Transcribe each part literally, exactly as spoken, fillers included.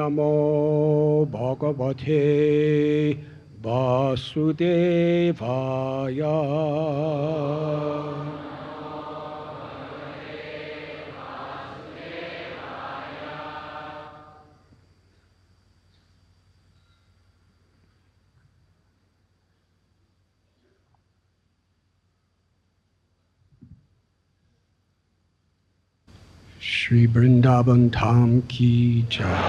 Namo Bhagavate Vasudevaya. Shri Vrindavan Dham Ki Jai.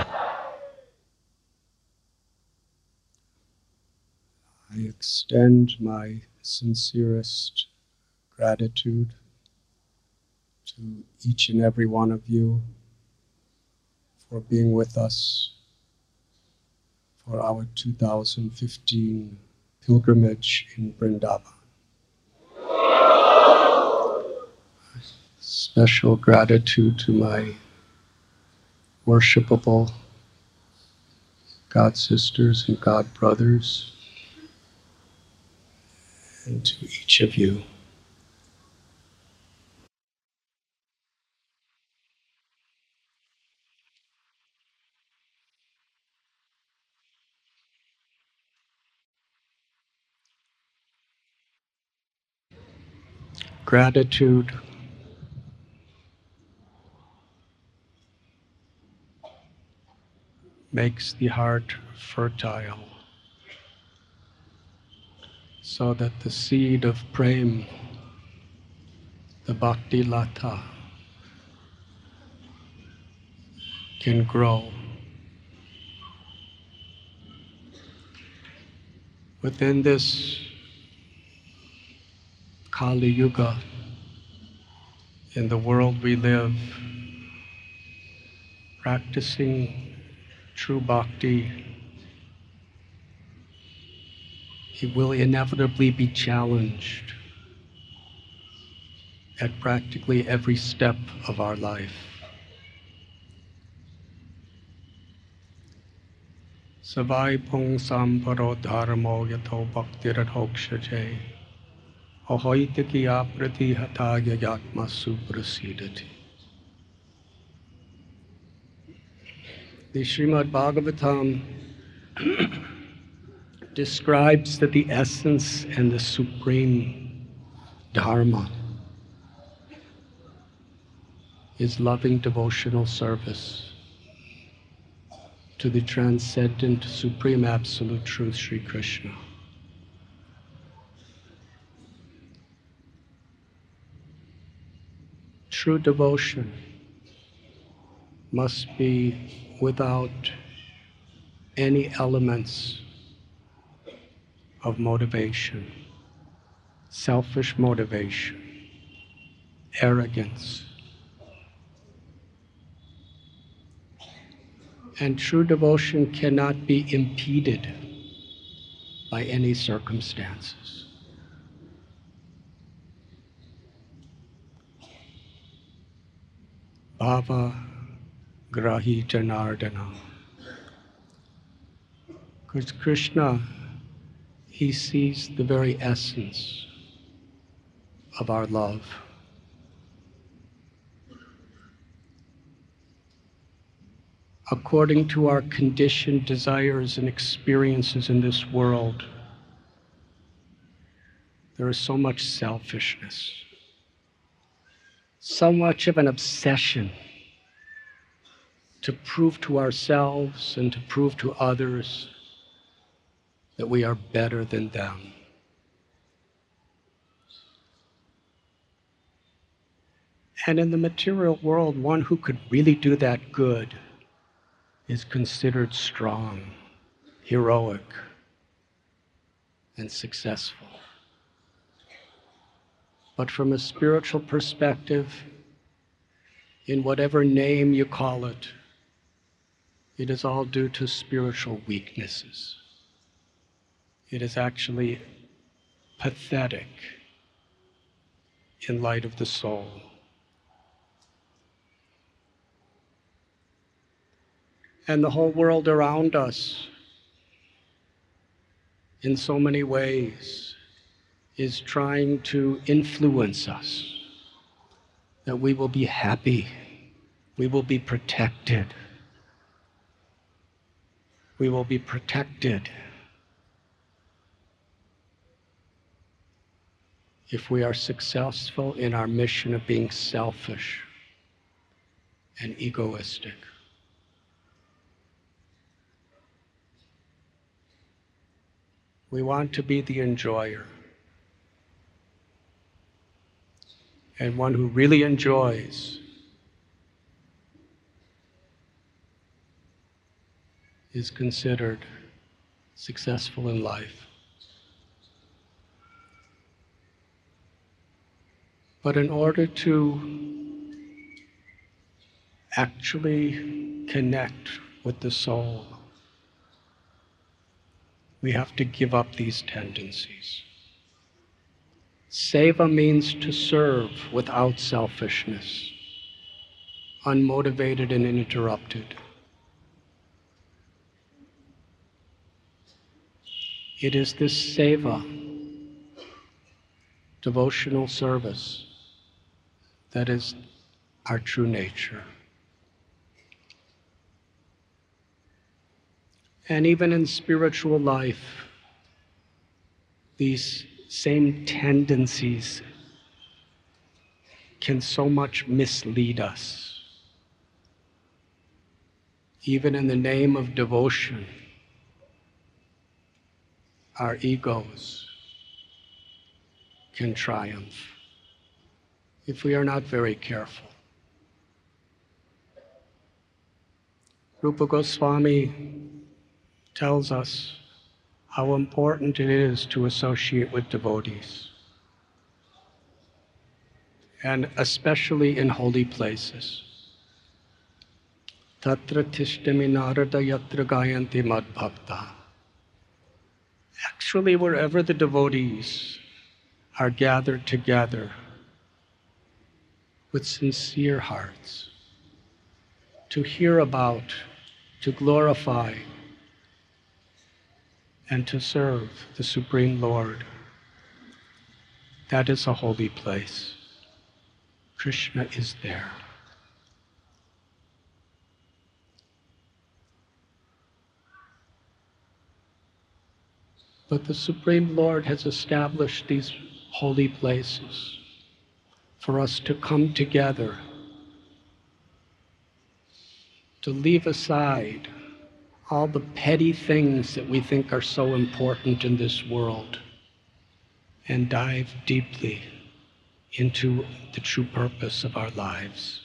I extend my sincerest gratitude to each and every one of you for being with us for our two thousand fifteen pilgrimage in Vrindavan. Special gratitude to my worshipable God sisters and God brothers, and to each of you. Gratitude makes the heart fertile, so that the seed of prem, the bhakti lata, can grow. Within this Kali Yuga, in the world we live, practicing true bhakti, he will inevitably be challenged at practically every step of our life. Savai pong samparo dharmo yato bhaktiradhokshaje ahoitaki aprati hataya yatma suprasidati. The Srimad Bhagavatam describes that the essence and the supreme dharma is loving devotional service to the transcendent supreme absolute truth, Sri Krishna. True devotion must be without any elements of motivation, selfish motivation, arrogance. And true devotion cannot be impeded by any circumstances. Bhava Grahi Janardana. Because Krishna, he sees the very essence of our love. According to our conditioned desires and experiences in this world, there is so much selfishness, so much of an obsession to prove to ourselves and to prove to others that we are better than them. And in the material world, one who could really do that good is considered strong, heroic, and successful. But from a spiritual perspective, in whatever name you call it, it is all due to spiritual weaknesses. It is actually pathetic in light of the soul. And the whole world around us, in so many ways, is trying to influence us, that we will be happy, we will be protected, we will be protected if we are successful in our mission of being selfish and egoistic. We want to be the enjoyer, and one who really enjoys is considered successful in life. But in order to actually connect with the soul, we have to give up these tendencies. Seva means to serve without selfishness, unmotivated and uninterrupted. It is this seva, devotional service, that is our true nature. And even in spiritual life, these same tendencies can so much mislead us. Even in the name of devotion, our egos can triumph if we are not very careful. Rupa Goswami tells us how important it is to associate with devotees, and especially in holy places. Tatra tishtami narada yatra gayanti madbhakta. Actually, wherever the devotees are gathered together with sincere hearts to hear about, to glorify, and to serve the Supreme Lord, that is a holy place. Krishna is there. But the Supreme Lord has established these holy places for us to come together, to leave aside all the petty things that we think are so important in this world, and dive deeply into the true purpose of our lives.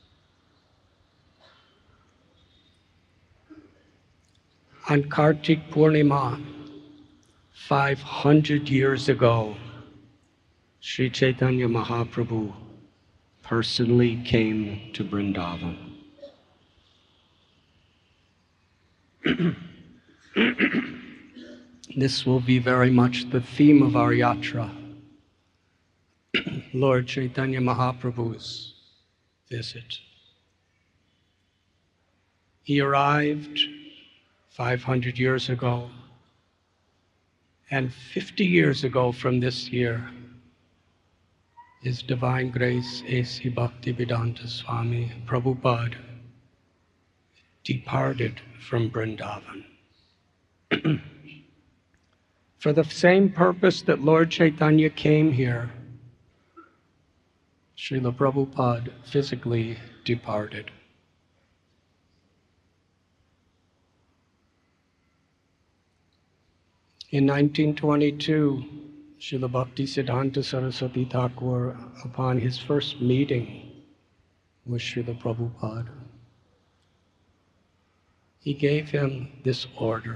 On Kartik Purnima, five hundred years ago, Sri Chaitanya Mahaprabhu personally came to Vrindavan. This will be very much the theme of our yatra, Lord Chaitanya Mahaprabhu's visit. He arrived five hundred years ago, and fifty years ago from this year, His Divine Grace A C Bhaktivedanta Swami Prabhupada departed from Vrindavan. For the same purpose that Lord Chaitanya came here, Srila Prabhupada physically departed. In nineteen twenty-two, Srila Bhaktisiddhanta Saraswati Thakur, upon his first meeting with Srila Prabhupada, he gave him this order,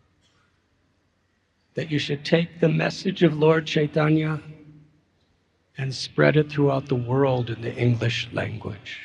that you should take the message of Lord Chaitanya and spread it throughout the world in the English language.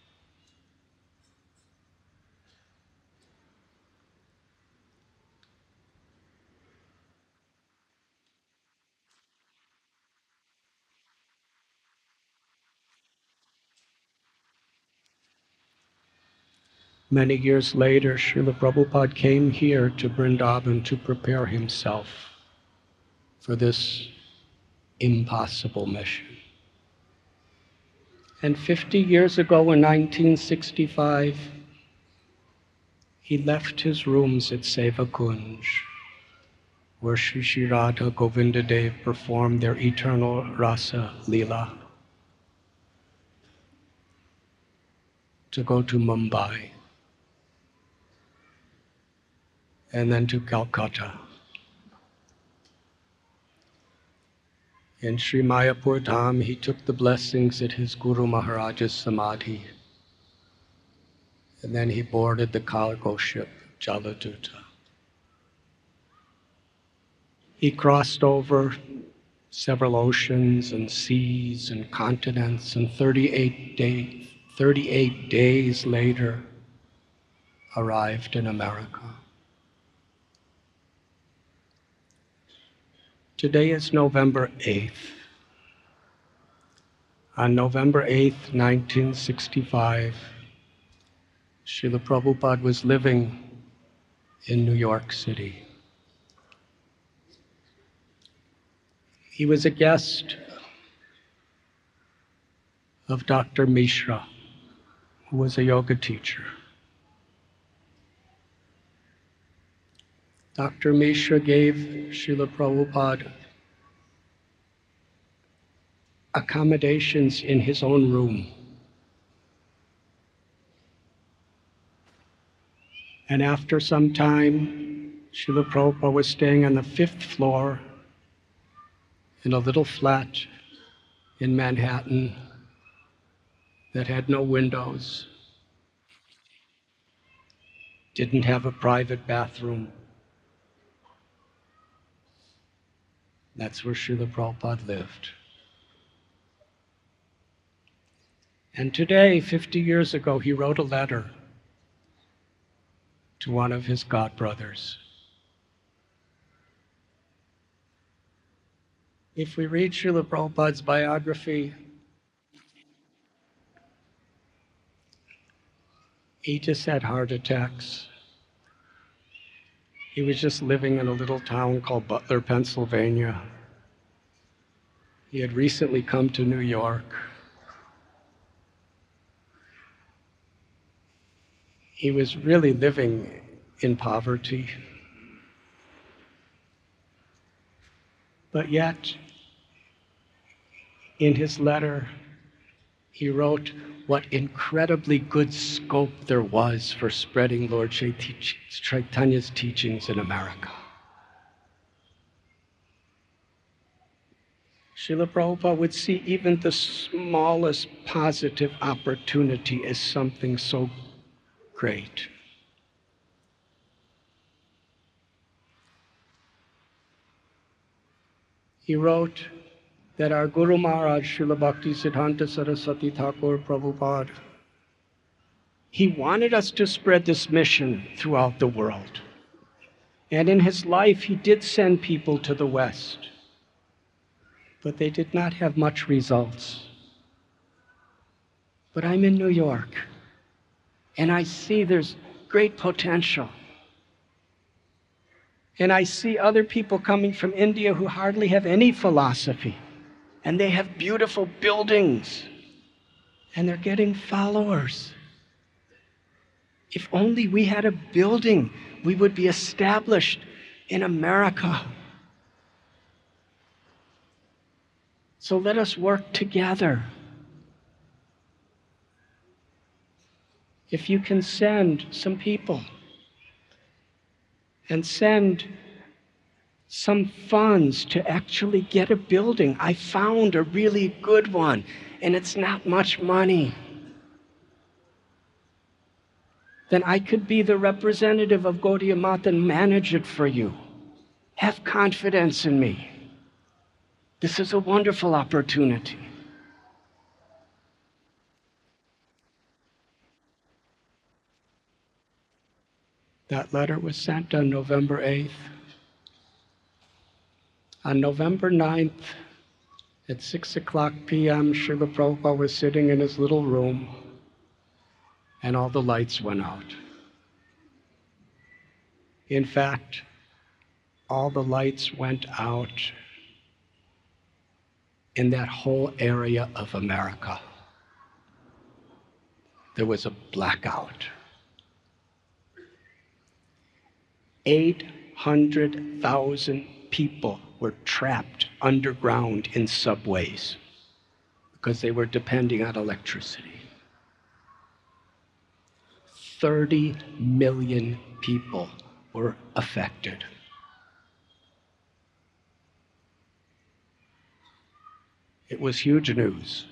Many years later, Srila Prabhupada came here to Vrindavan to prepare himself for this impossible mission. And fifty years ago in nineteen sixty-five, he left his rooms at Seva Kunj, where Sri Sri Radha Govinda Dev performed their eternal Rasa Leela, to go to Mumbai and then to Calcutta. In Sri Mayapur Dham, he took the blessings at his Guru Maharaj's Samadhi, and then he boarded the cargo ship Jaladuta. He crossed over several oceans and seas and continents, and thirty-eight, day, thirty-eight days later arrived in America. Today is November eighth. On November eighth, nineteen sixty-five, Srila Prabhupada was living in New York City. He was a guest of Doctor Mishra, who was a yoga teacher. Doctor Mishra gave Srila Prabhupada accommodations in his own room. And after some time, Srila Prabhupada was staying on the fifth floor in a little flat in Manhattan that had no windows, didn't have a private bathroom. That's where Srila Prabhupada lived. And today, fifty years ago, he wrote a letter to one of his godbrothers. If we read Srila Prabhupada's biography, he just had heart attacks. He was just living in a little town called Butler, Pennsylvania. He had recently come to New York. He was really living in poverty. But yet, in his letter, he wrote what incredibly good scope there was for spreading Lord Chaitanya's teachings in America. Srila Prabhupada would see even the smallest positive opportunity as something so great. He wrote that our Guru Maharaj, Srila Bhakti Siddhanta Saraswati Thakur Prabhupada, he wanted us to spread this mission throughout the world. And in his life, he did send people to the West, but they did not have much results. But I'm in New York, and I see there's great potential. And I see other people coming from India who hardly have any philosophy, and they have beautiful buildings, and they're getting followers. If only we had a building, we would be established in America. So let us work together. If you can send some people and send some funds to actually get a building. I found a really good one, and it's not much money. Then I could be the representative of Gaudiya Math and manage it for you. Have confidence in me. This is a wonderful opportunity. That letter was sent on November eighth. On November ninth, at six o'clock p m, Srila Prabhupada was sitting in his little room, and all the lights went out. In fact, all the lights went out in that whole area of America. There was a blackout. eight hundred thousand people were trapped underground in subways because they were depending on electricity. thirty million people were affected. It was huge news.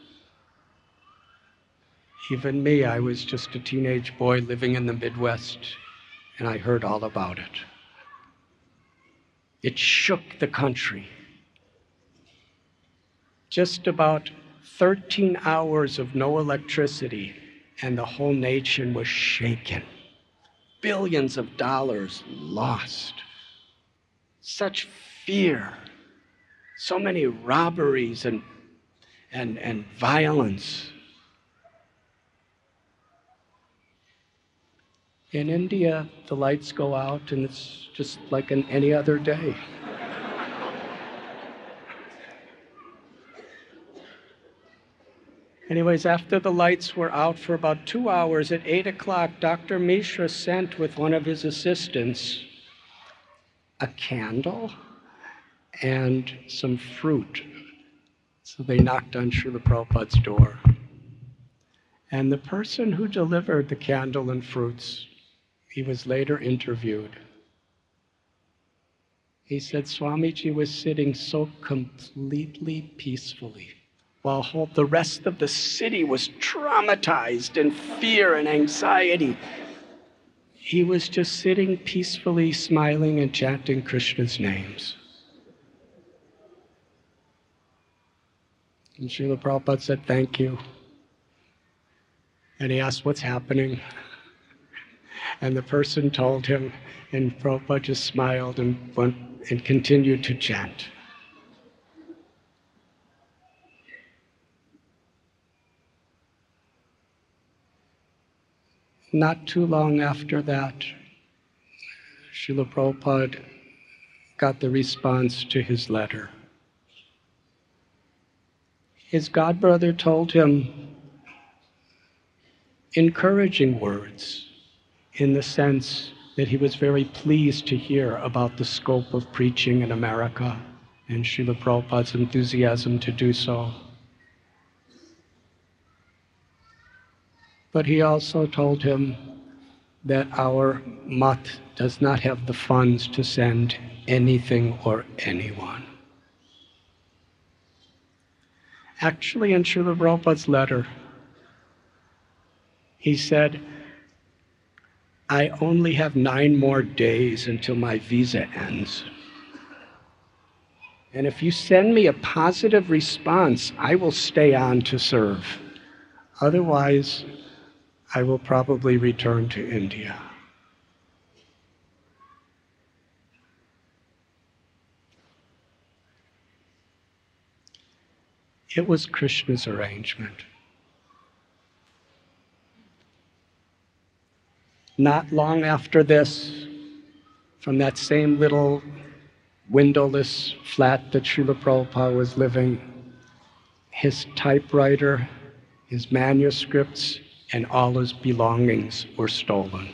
Even me, I was just a teenage boy living in the Midwest, and I heard all about it. It shook the country. Just about thirteen hours of no electricity, and the whole nation was shaken. Billions of dollars lost. Such fear. So many robberies and, and, and violence. In India, the lights go out and it's just like an any other day. Anyways, after the lights were out for about two hours, at eight o'clock, Doctor Mishra sent with one of his assistants a candle and some fruit. So they knocked on Srila Prabhupada's door. And the person who delivered the candle and fruits, he was later interviewed. He said Swamiji was sitting so completely peacefully, while whole, the rest of the city was traumatized in fear and anxiety. He was just sitting peacefully, smiling and chanting Krishna's names. And Srila Prabhupada said, "Thank you." And he asked, "What's happening?" And the person told him, and Prabhupada just smiled and went and continued to chant. Not too long after that, Srila Prabhupada got the response to his letter. His godbrother told him encouraging words, in the sense that he was very pleased to hear about the scope of preaching in America and Srila Prabhupada's enthusiasm to do so. But he also told him that our Math does not have the funds to send anything or anyone. Actually, in Srila Prabhupada's letter, he said, "I only have nine more days until my visa ends. And if you send me a positive response, I will stay on to serve. Otherwise, I will probably return to India." It was Krishna's arrangement. Not long after this, from that same little windowless flat that Srila Prabhupada was living, his typewriter, his manuscripts, and all his belongings were stolen.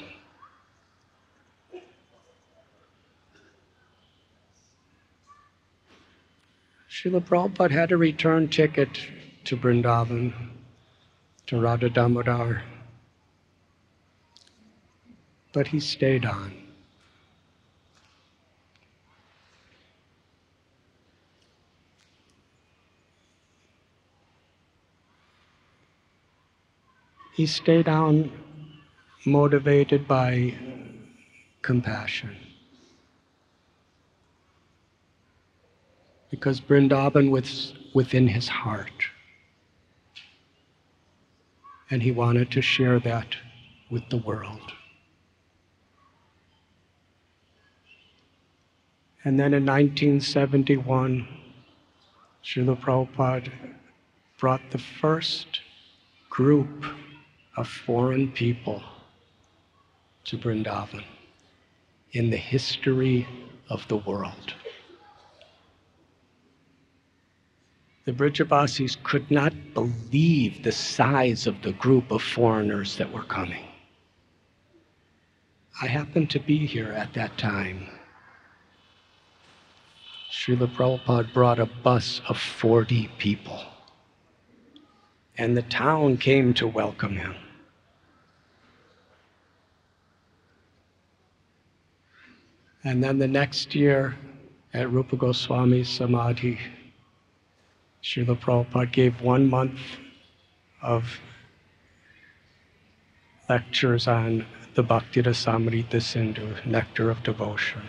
Srila Prabhupada had a return ticket to Vrindavan, to Radha Damodar, but he stayed on. He stayed on motivated by compassion. Because Vrindavan was within his heart. And he wanted to share that with the world. And then in nineteen seventy-one, Srila Prabhupada brought the first group of foreign people to Vrindavan in the history of the world. The Brijavasis could not believe the size of the group of foreigners that were coming. I happened to be here at that time. Srila Prabhupada brought a bus of forty people, and the town came to welcome him. And then the next year, at Rupa Goswami's Samadhi, Srila Prabhupada gave one month of lectures on the Bhakti Rasamrita Sindhu, Nectar of Devotion,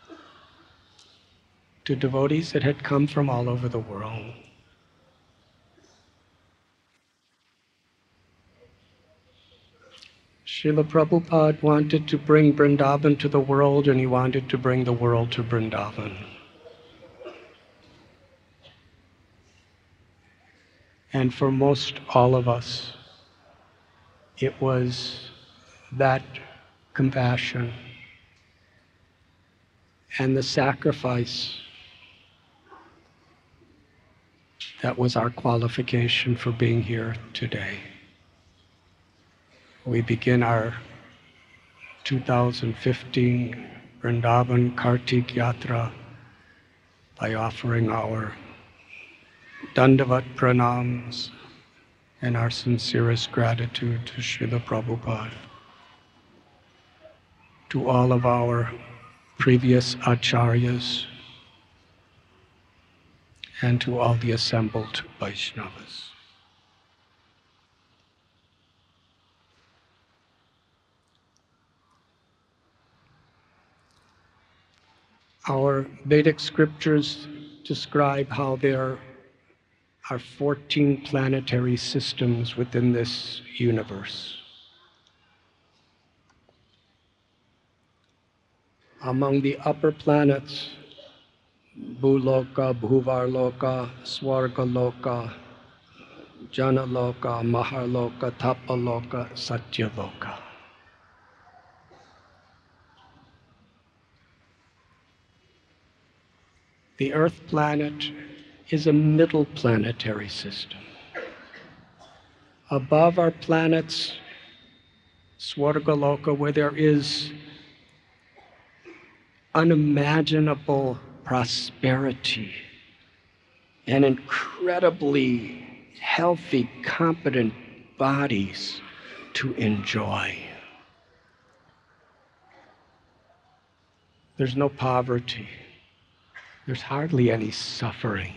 to devotees that had come from all over the world. Srila Prabhupada wanted to bring Vrindavan to the world, and he wanted to bring the world to Vrindavan. And for most all of us, it was that compassion and the sacrifice that was our qualification for being here today. We begin our two thousand fifteen Vrindavan Kartik Yatra by offering our Dandavat pranams and our sincerest gratitude to Srila Prabhupada, to all of our previous acharyas, and to all the assembled Vaishnavas. Our Vedic scriptures describe how there are fourteen planetary systems within this universe. Among the upper planets, Bhuloka, Bhuvarloka, Swargaloka, Janaloka, Maharloka, Tapaloka, Satyaloka. The Earth planet is a middle planetary system. Above our planets, Swargaloka, where there is unimaginable prosperity and incredibly healthy, competent bodies to enjoy. There's no poverty. There's hardly any suffering.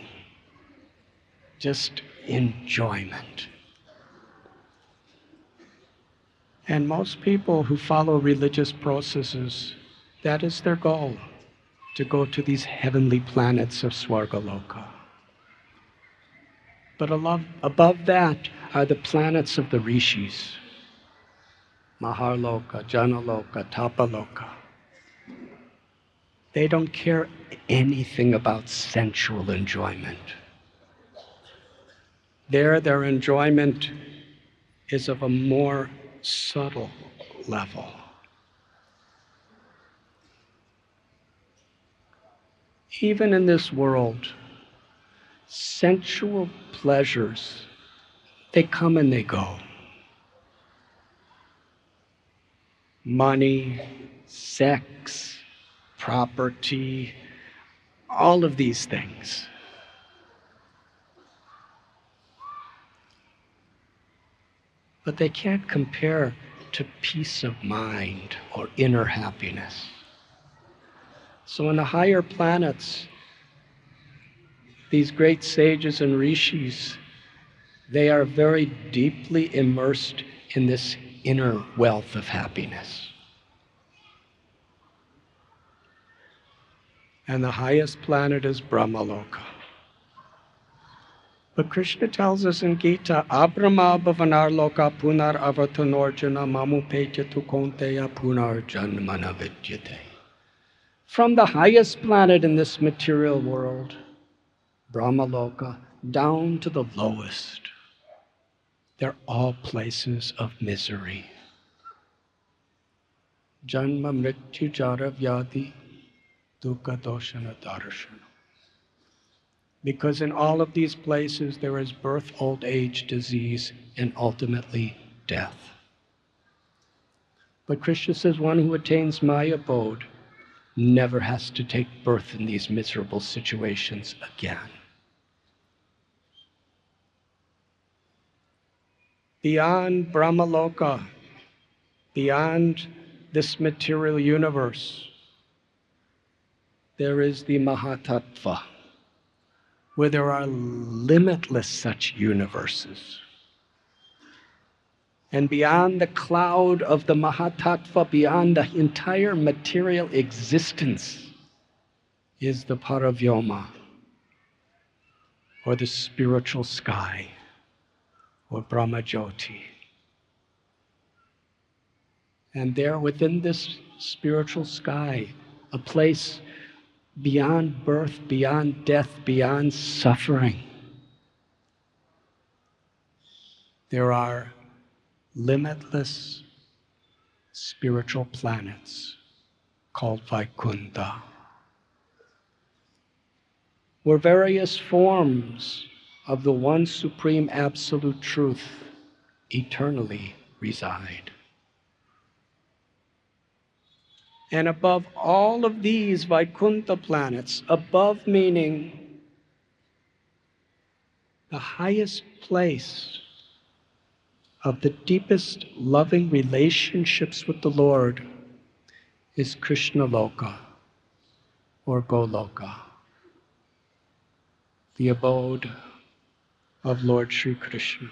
Just enjoyment. And most people who follow religious processes, that is their goal, to go to these heavenly planets of Swargaloka. But above, above that are the planets of the rishis, Maharloka, Janaloka, Tapaloka. They don't care anything about sensual enjoyment. There, their enjoyment is of a more subtle level. Even in this world, sensual pleasures, they come and they go. Money, sex, property, all of these things. But they can't compare to peace of mind or inner happiness. So in the higher planets, these great sages and rishis, they are very deeply immersed in this inner wealth of happiness. And the highest planet is Brahmaloka. But Krishna tells us in Gita, Abrahma bhavanar loka punar avatanorjana mamupetya tu konteya punar janmana vidyate. From the highest planet in this material world, Brahmaloka, down to the lowest, they're all places of misery. Janma mrityu jara vyadi dukkha doshana darshana. Because in all of these places there is birth, old age, disease, and ultimately death. But Krishna says one who attains my abode never has to take birth in these miserable situations again. Beyond Brahmaloka, beyond this material universe, there is the Mahatattva, where there are limitless such universes. And beyond the cloud of the Mahatattva, beyond the entire material existence, is the Paravyoma, or the spiritual sky, or Brahmajyoti. And there within this spiritual sky, a place beyond birth, beyond death, beyond suffering, there are limitless spiritual planets called Vaikunta, where various forms of the one supreme absolute truth eternally reside. And above all of these Vaikunta planets, above meaning the highest place of the deepest loving relationships with the Lord, is Krishna Loka, or Goloka, the abode of Lord Sri Krishna.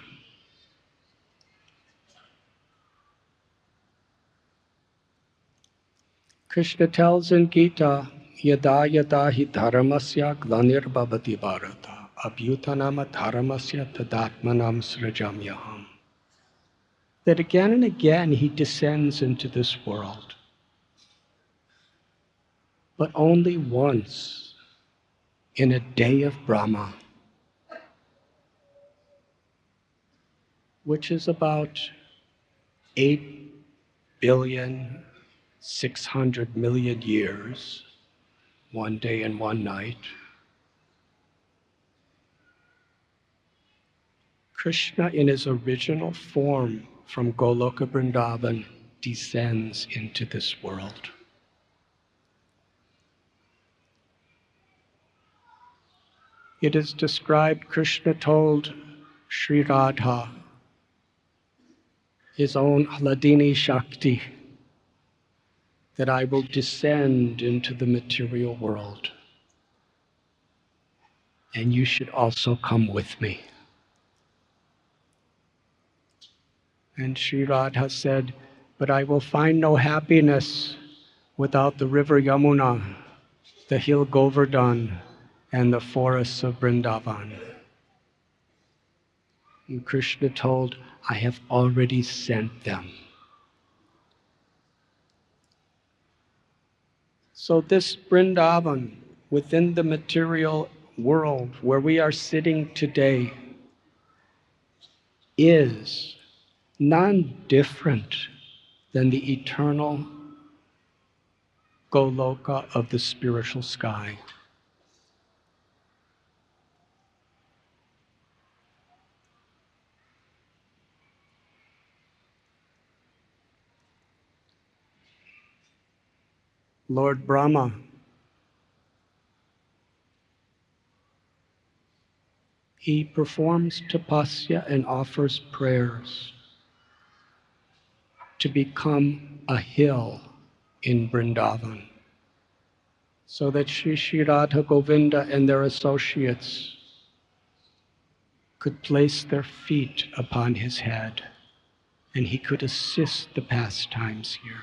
Krishna tells in Gita, Yada yada hi dharmasya glanirbhavati bharata, abhyutanama dharmasya tadatmanam srajamyaham. That again and again he descends into this world, but only once in a day of Brahma, which is about eight billion six hundred million years, one day and one night. Krishna in his original form from Goloka Vrindavan descends into this world. It is described, Krishna told Sri Radha, his own Hladini Shakti, that I will descend into the material world, and you should also come with me. And Sri Radha said, but I will find no happiness without the river Yamuna, the hill Govardhan, and the forests of Vrindavan. And Krishna told, I have already sent them. So this Vrindavan, within the material world where we are sitting today, is none different than the eternal Goloka of the spiritual sky. Lord Brahma, he performs tapasya and offers prayers to become a hill in Vrindavan, so that Sri Sri Radha Govinda and their associates could place their feet upon his head, and he could assist the pastimes here.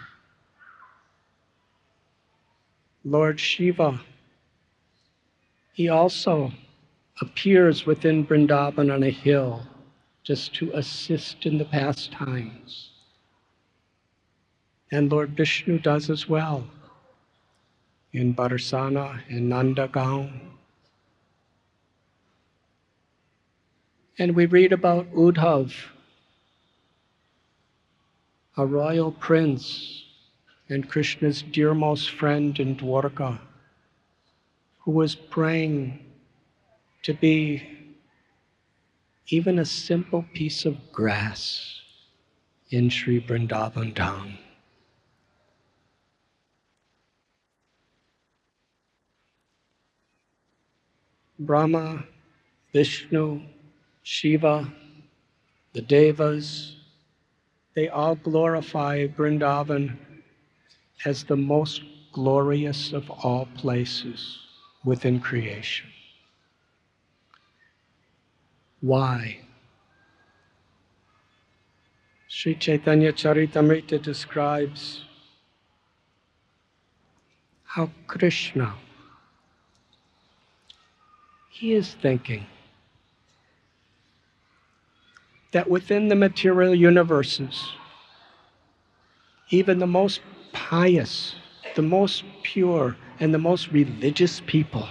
Lord Shiva, he also appears within Vrindavan on a hill just to assist in the pastimes. And Lord Vishnu does as well in Barsana and Nandagaon. And we read about Uddhav, a royal prince and Krishna's dearmost friend in Dwarka, who was praying to be even a simple piece of grass in Sri Vrindavan Dham. Brahma, Vishnu, Shiva, the Devas, they all glorify Vrindavan as the most glorious of all places within creation. Why? Sri Chaitanya Charitamrita describes how Krishna, he is thinking that within the material universes, even the most pious, the most pure, and the most religious people,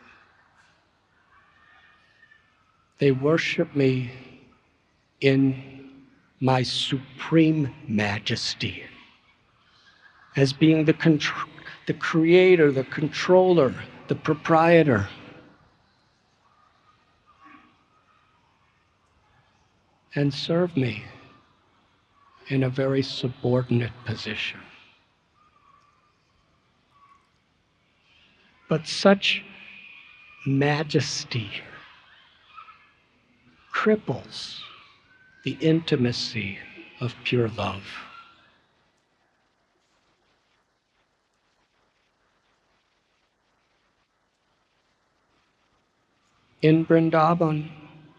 they worship me in my supreme majesty, as being the, contr- the creator, the controller, the proprietor. And serve me in a very subordinate position. But such majesty cripples the intimacy of pure love. In Vrindavan,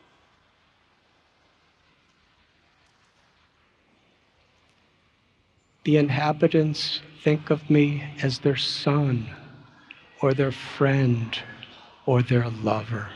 the inhabitants think of me as their son, or their friend, or their lover.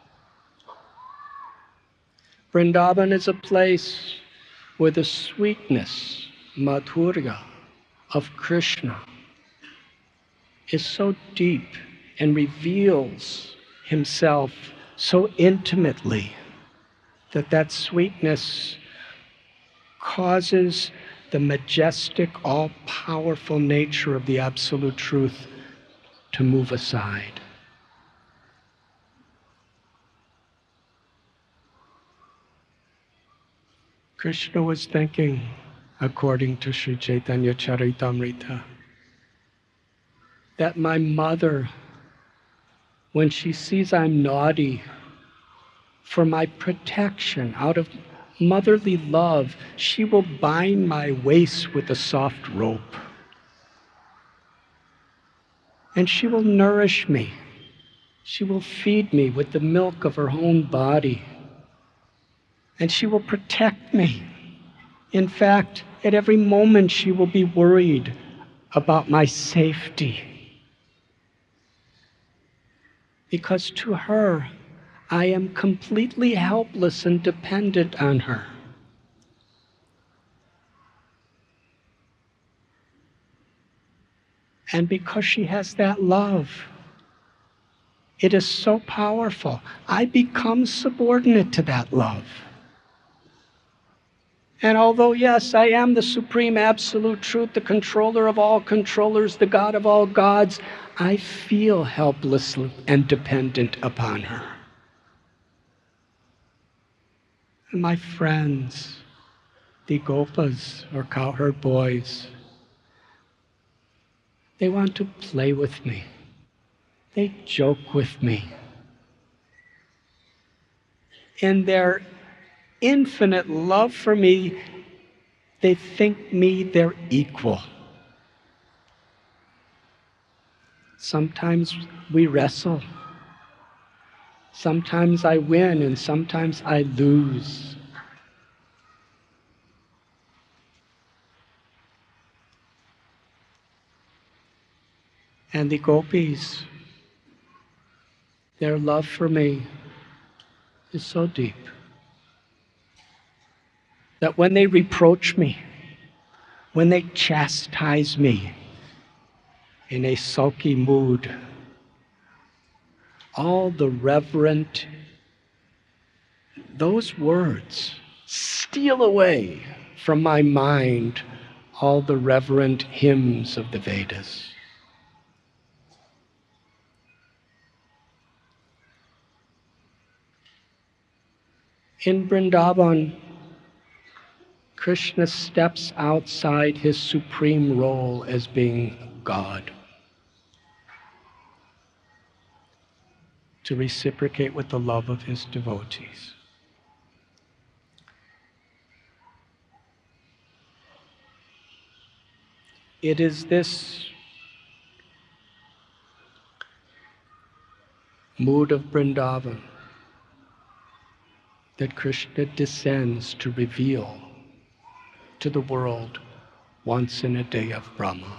Vrindavan is a place where the sweetness, madhurya, of Krishna is so deep and reveals himself so intimately that that sweetness causes the majestic, all-powerful nature of the Absolute Truth to move aside. Krishna was thinking, according to Sri Chaitanya Charitamrita, that my mother, when she sees I'm naughty, for my protection, out of motherly love, she will bind my waist with a soft rope. And she will nourish me. She will feed me with the milk of her own body. And she will protect me. In fact, at every moment she will be worried about my safety. Because to her, I am completely helpless and dependent on her. And because she has that love, it is so powerful. I become subordinate to that love. And although, yes, I am the supreme absolute truth, the controller of all controllers, the God of all gods, I feel helpless and dependent upon her. And my friends, the gopas, or cowherd boys, they want to play with me. They joke with me. In their infinite love for me, they think me their equal. Sometimes we wrestle. Sometimes I win and sometimes I lose. And the gopis, their love for me is so deep that when they reproach me, when they chastise me in a sulky mood, all the reverent, those words steal away from my mind all the reverent hymns of the Vedas. In Vrindavan, Krishna steps outside his supreme role as being God. to reciprocate with the love of his devotees. It is this mood of Vrindavan that Krishna descends to reveal to the world once in a day of Brahma.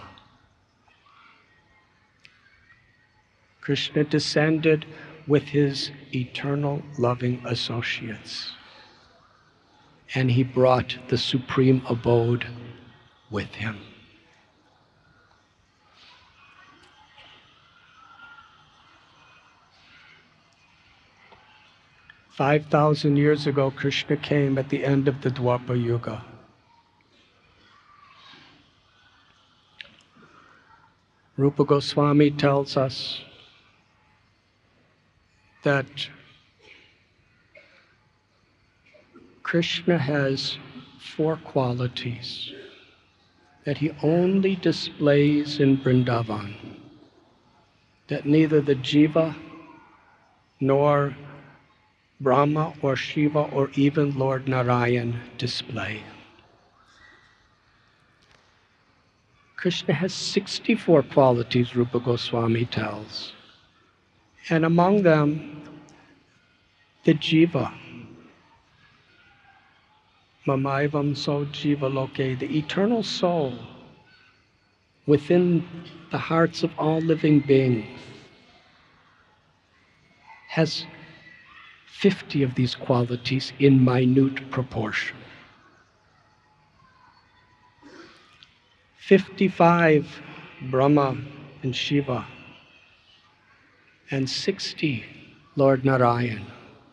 Krishna descended with his eternal loving associates, and he brought the supreme abode with him. Five thousand years ago, Krishna came at the end of the Dwapara Yuga. Rupa Goswami tells us that Krishna has four qualities that he only displays in Vrindavan, that neither the Jiva nor Brahma or Shiva or even Lord Narayan display. Krishna has sixty-four qualities, Rupa Goswami tells, and among them, the Jiva, Mamaivam so Jiva Loke, the eternal soul within the hearts of all living beings, has fifty of these qualities in minute proportion. fifty-five Brahma and Shiva, and sixty Lord Narayan.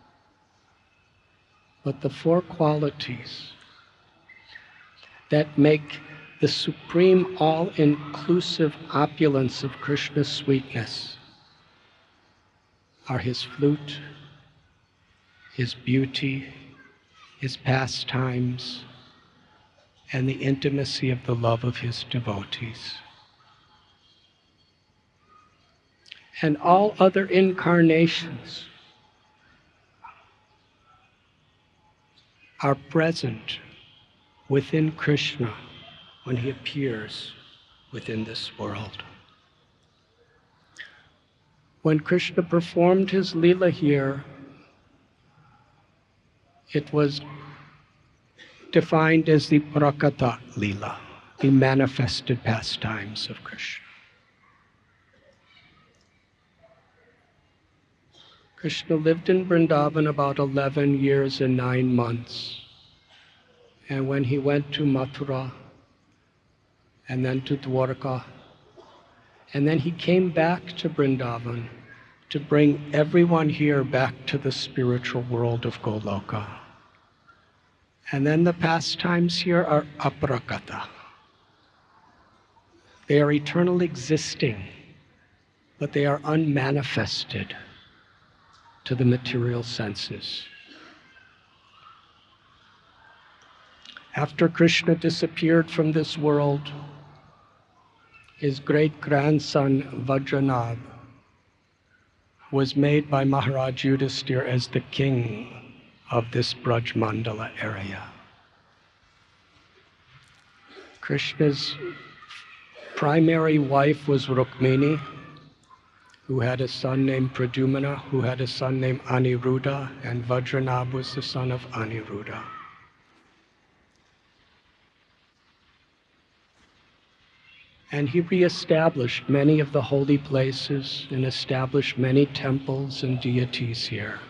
But the four qualities that make the supreme all-inclusive opulence of Krishna's sweetness are his flute, his beauty, his pastimes, and the intimacy of the love of his devotees. And all other incarnations are present within Krishna when he appears within this world. When Krishna performed his Leela here, it was defined as the Prakata Leela, the manifested pastimes of Krishna. Krishna lived in Vrindavan about eleven years and nine months. And when he went to Mathura, and then to Dwarka, and then he came back to Vrindavan to bring everyone here back to the spiritual world of Goloka. And then the pastimes here are aprakata. They are eternal existing, but they are unmanifested to the material senses. After Krishna disappeared from this world, his great-grandson Vajranabh was made by Maharaj Yudhisthira as the king of this Braj Mandala area. Krishna's primary wife was Rukmini, who had a son named Pradyumna, who had a son named Aniruddha, and Vajranabh was the son of Aniruddha. And he reestablished many of the holy places and established many temples and deities here.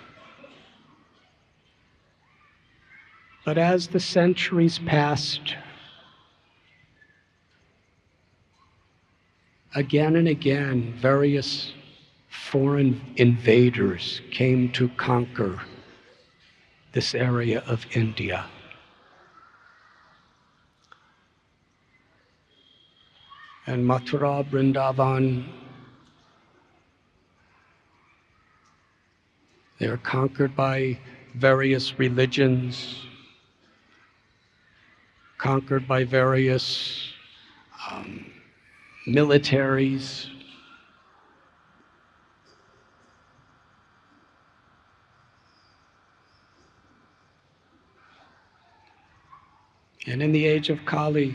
But as the centuries passed, again and again, various foreign invaders came to conquer this area of India. And Mathura, Vrindavan, they are conquered by various religions, conquered by various um, militaries. And in the age of Kali,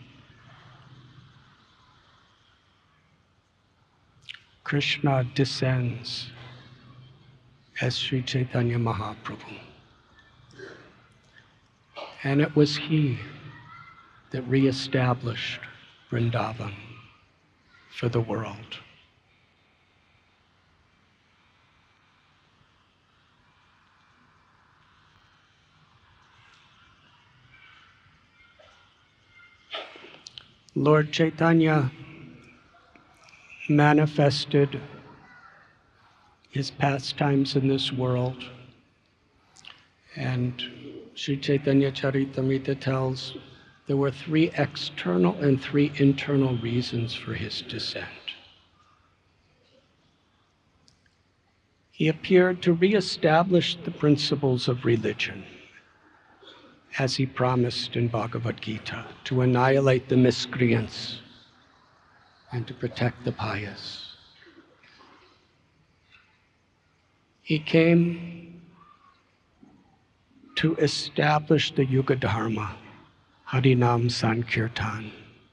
Krishna descends as Sri Chaitanya Mahaprabhu. And it was he that reestablished Vrindavan for the world. Lord Chaitanya manifested his pastimes in this world, and Sri Chaitanya Charitamrita tells there were three external and three internal reasons for his descent. He appeared to reestablish the principles of religion, as he promised in Bhagavad Gita, to annihilate the miscreants and to protect the pious. He came to establish the Yuga Dharma, Harinam Sankirtan,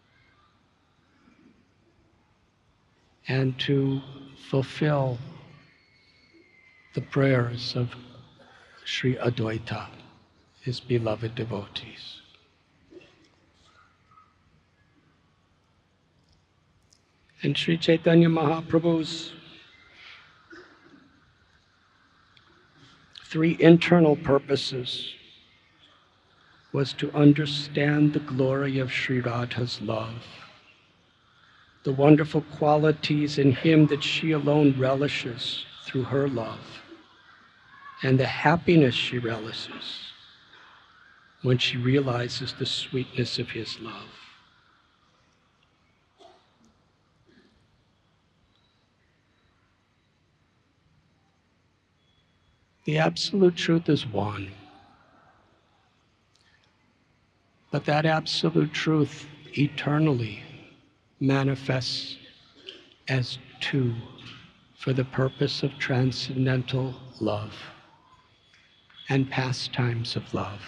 and to fulfill the prayers of Sri Adwaita, his beloved devotees. And Sri Chaitanya Mahaprabhu's three internal purposes was to understand the glory of Sri Radha's love, the wonderful qualities in him that she alone relishes through her love, and the happiness she relishes when she realizes the sweetness of his love. The absolute truth is one, but that absolute truth eternally manifests as two for the purpose of transcendental love and pastimes of love.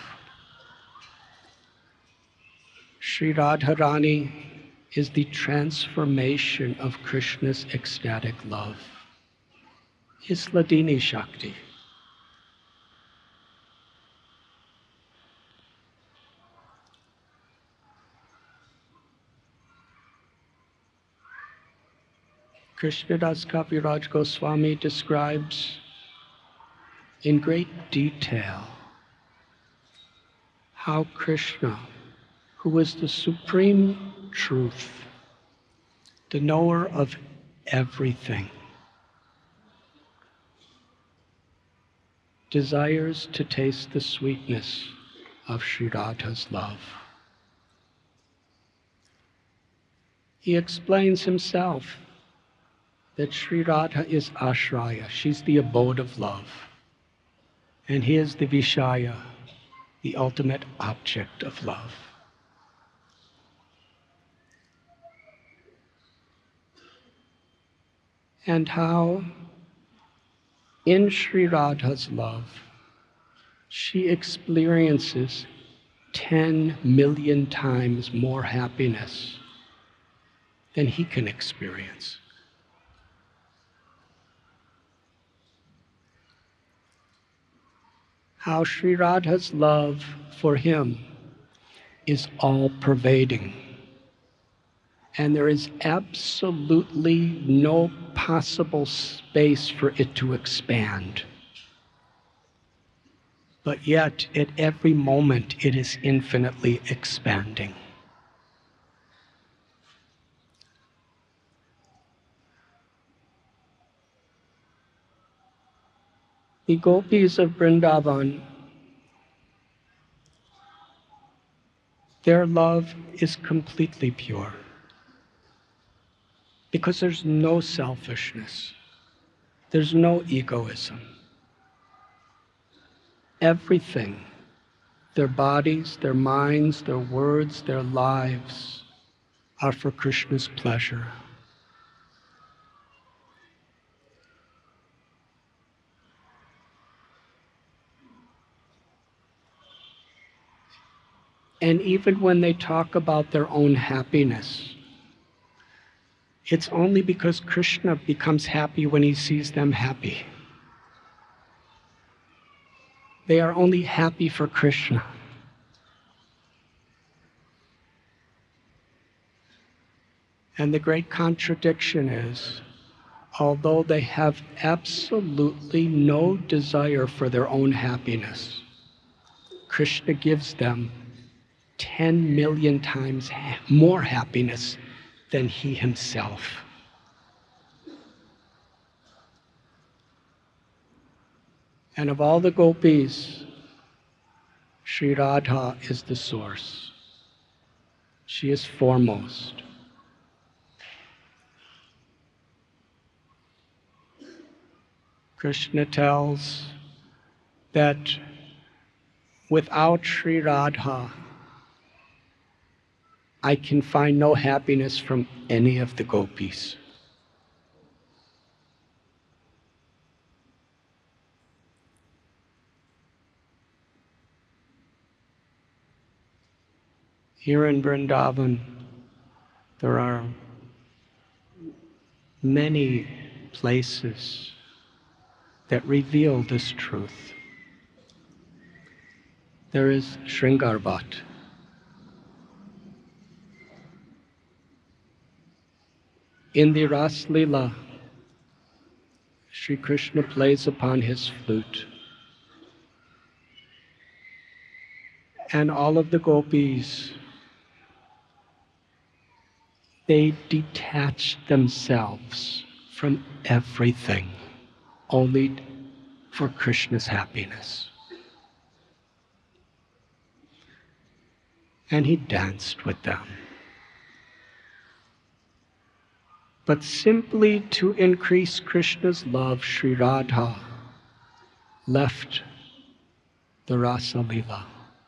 Sri Radharani is the transformation of Krishna's ecstatic love, his Hladini Shakti. Krishnadas Kaviraj Goswami describes in great detail how Krishna, who is the supreme truth, the knower of everything, desires to taste the sweetness of Sri Radha's love. He explains himself that Sri Radha is Ashraya, she's the abode of love, and he is the Vishaya, the ultimate object of love. And how in Sri Radha's love, she experiences ten million times more happiness than he can experience. How Sri Radha's love for him is all-pervading, and there is absolutely no possible space for it to expand. But yet, at every moment, it is infinitely expanding. The gopis of Vrindavan, their love is completely pure because there's no selfishness, there's no egoism. Everything, their bodies, their minds, their words, their lives, are for Krishna's pleasure. And even when they talk about their own happiness, it's only because Krishna becomes happy when he sees them happy. They are only happy for Krishna. And the great contradiction is, although they have absolutely no desire for their own happiness, Krishna gives them ten million times more happiness than he himself. And of all the gopis, Sri Radha is the source. She is foremost. Krishna tells that without Sri Radha, I can find no happiness from any of the gopis. Here in Vrindavan, there are many places that reveal this truth. There is Shringar Bhat. In the Ras Leela, Sri Krishna plays upon his flute. And all of the gopis, they detach themselves from everything, only for Krishna's happiness. And he danced with them. But simply to increase Krishna's love, Sri Radha left the Rasa Leela.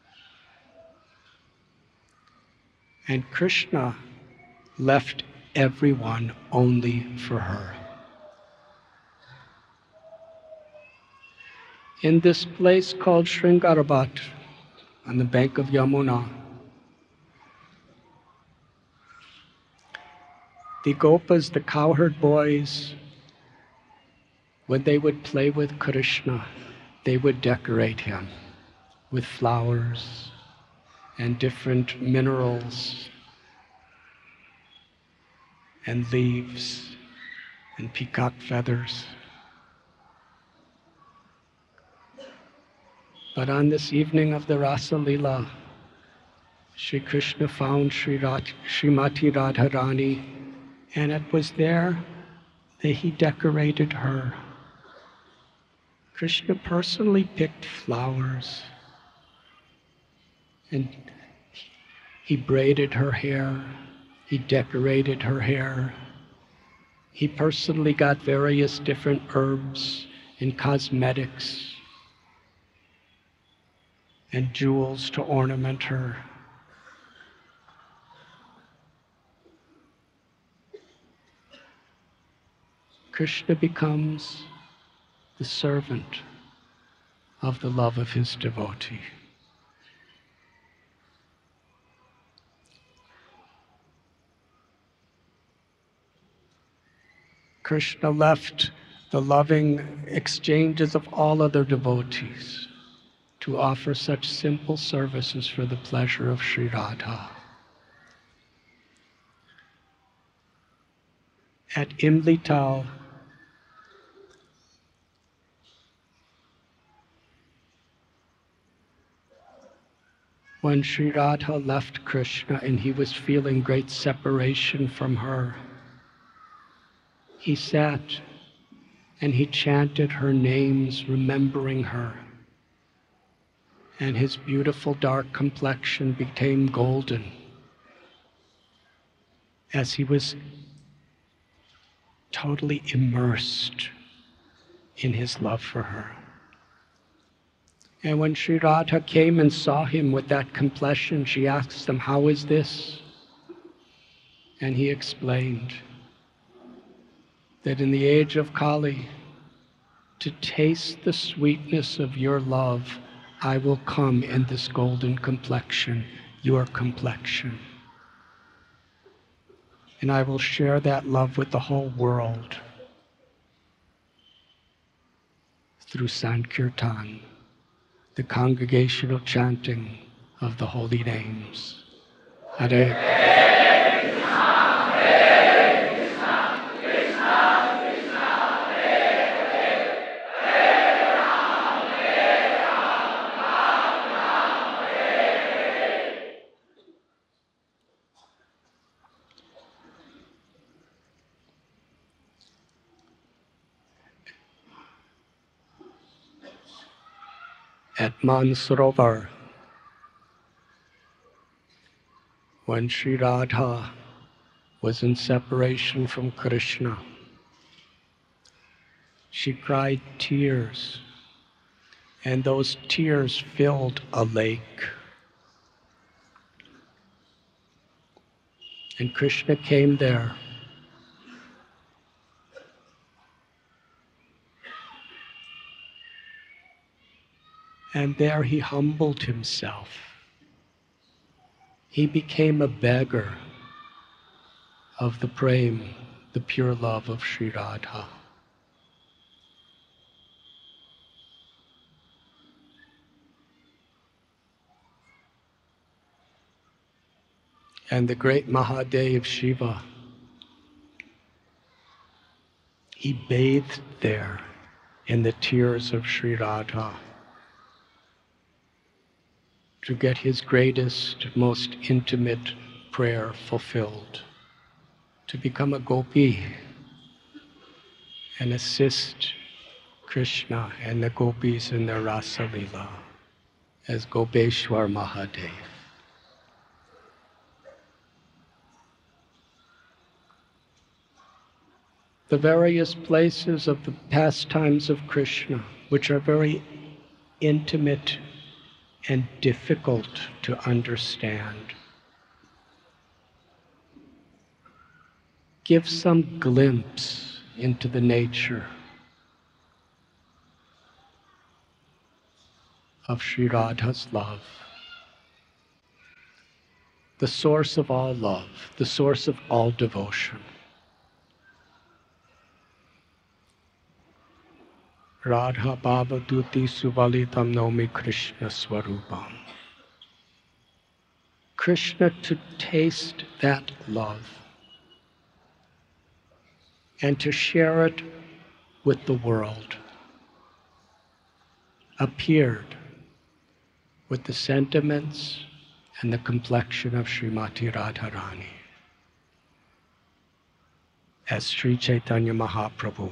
And Krishna left everyone only for her. In this place called Shringar Bhat, on the bank of Yamuna, the Gopas, the cowherd boys, when they would play with Krishna, they would decorate him with flowers and different minerals and leaves and peacock feathers. But on this evening of the Rasa Leela, Sri Krishna found Sri Rat- Srimati Radharani, and it was there that he decorated her. Krishna personally picked flowers, and he braided her hair, he decorated her hair. He personally got various different herbs and cosmetics and jewels to ornament her. Krishna becomes the servant of the love of his devotee. Krishna left the loving exchanges of all other devotees to offer such simple services for the pleasure of Sri Radha. At Imlital, when Sri Radha left Krishna and he was feeling great separation from her, he sat and he chanted her names, remembering her. And his beautiful dark complexion became golden as he was totally immersed in his love for her. And when Sri Radha came and saw him with that complexion, she asked him, "How is this?" And he explained that in the age of Kali, to taste the sweetness of your love, I will come in this golden complexion. your complexion. And I will share that love with the whole world through Sankirtan, the congregational chanting of the holy names. Hare At Mansarovar, when Sri Radha was in separation from Krishna, she cried tears, and those tears filled a lake. And Krishna came there. And there he humbled himself. He became a beggar of the prem, the pure love of Sri Radha. And the great Mahadev Shiva, he bathed there in the tears of Sri Radha to get his greatest, most intimate prayer fulfilled, to become a gopi and assist Krishna and the gopis in their Rasa Leela as Gopeshwar Mahadev. The various places of the pastimes of Krishna, which are very intimate and difficult to understand, give some glimpse into the nature of Sri Radha's love, the source of all love, the source of all devotion. Radha Bhava Duti Suvalitam Nomi Krishna Swarupam. Krishna, to taste that love and to share it with the world, appeared with the sentiments and the complexion of Srimati Radharani as Sri Chaitanya Mahaprabhu.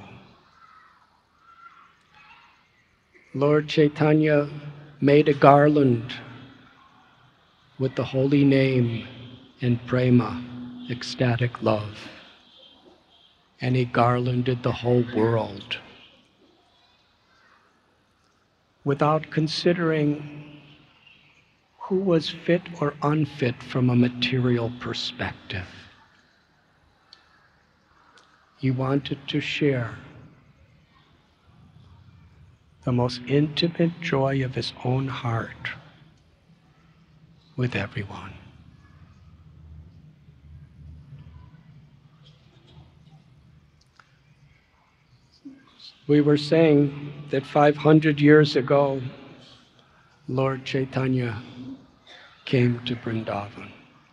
Lord Chaitanya made a garland with the holy name and prema, ecstatic love, and he garlanded the whole world without considering who was fit or unfit from a material perspective. He wanted to share the most intimate joy of his own heart with everyone. We were saying that five hundred years ago, Lord Chaitanya came to Vrindavan.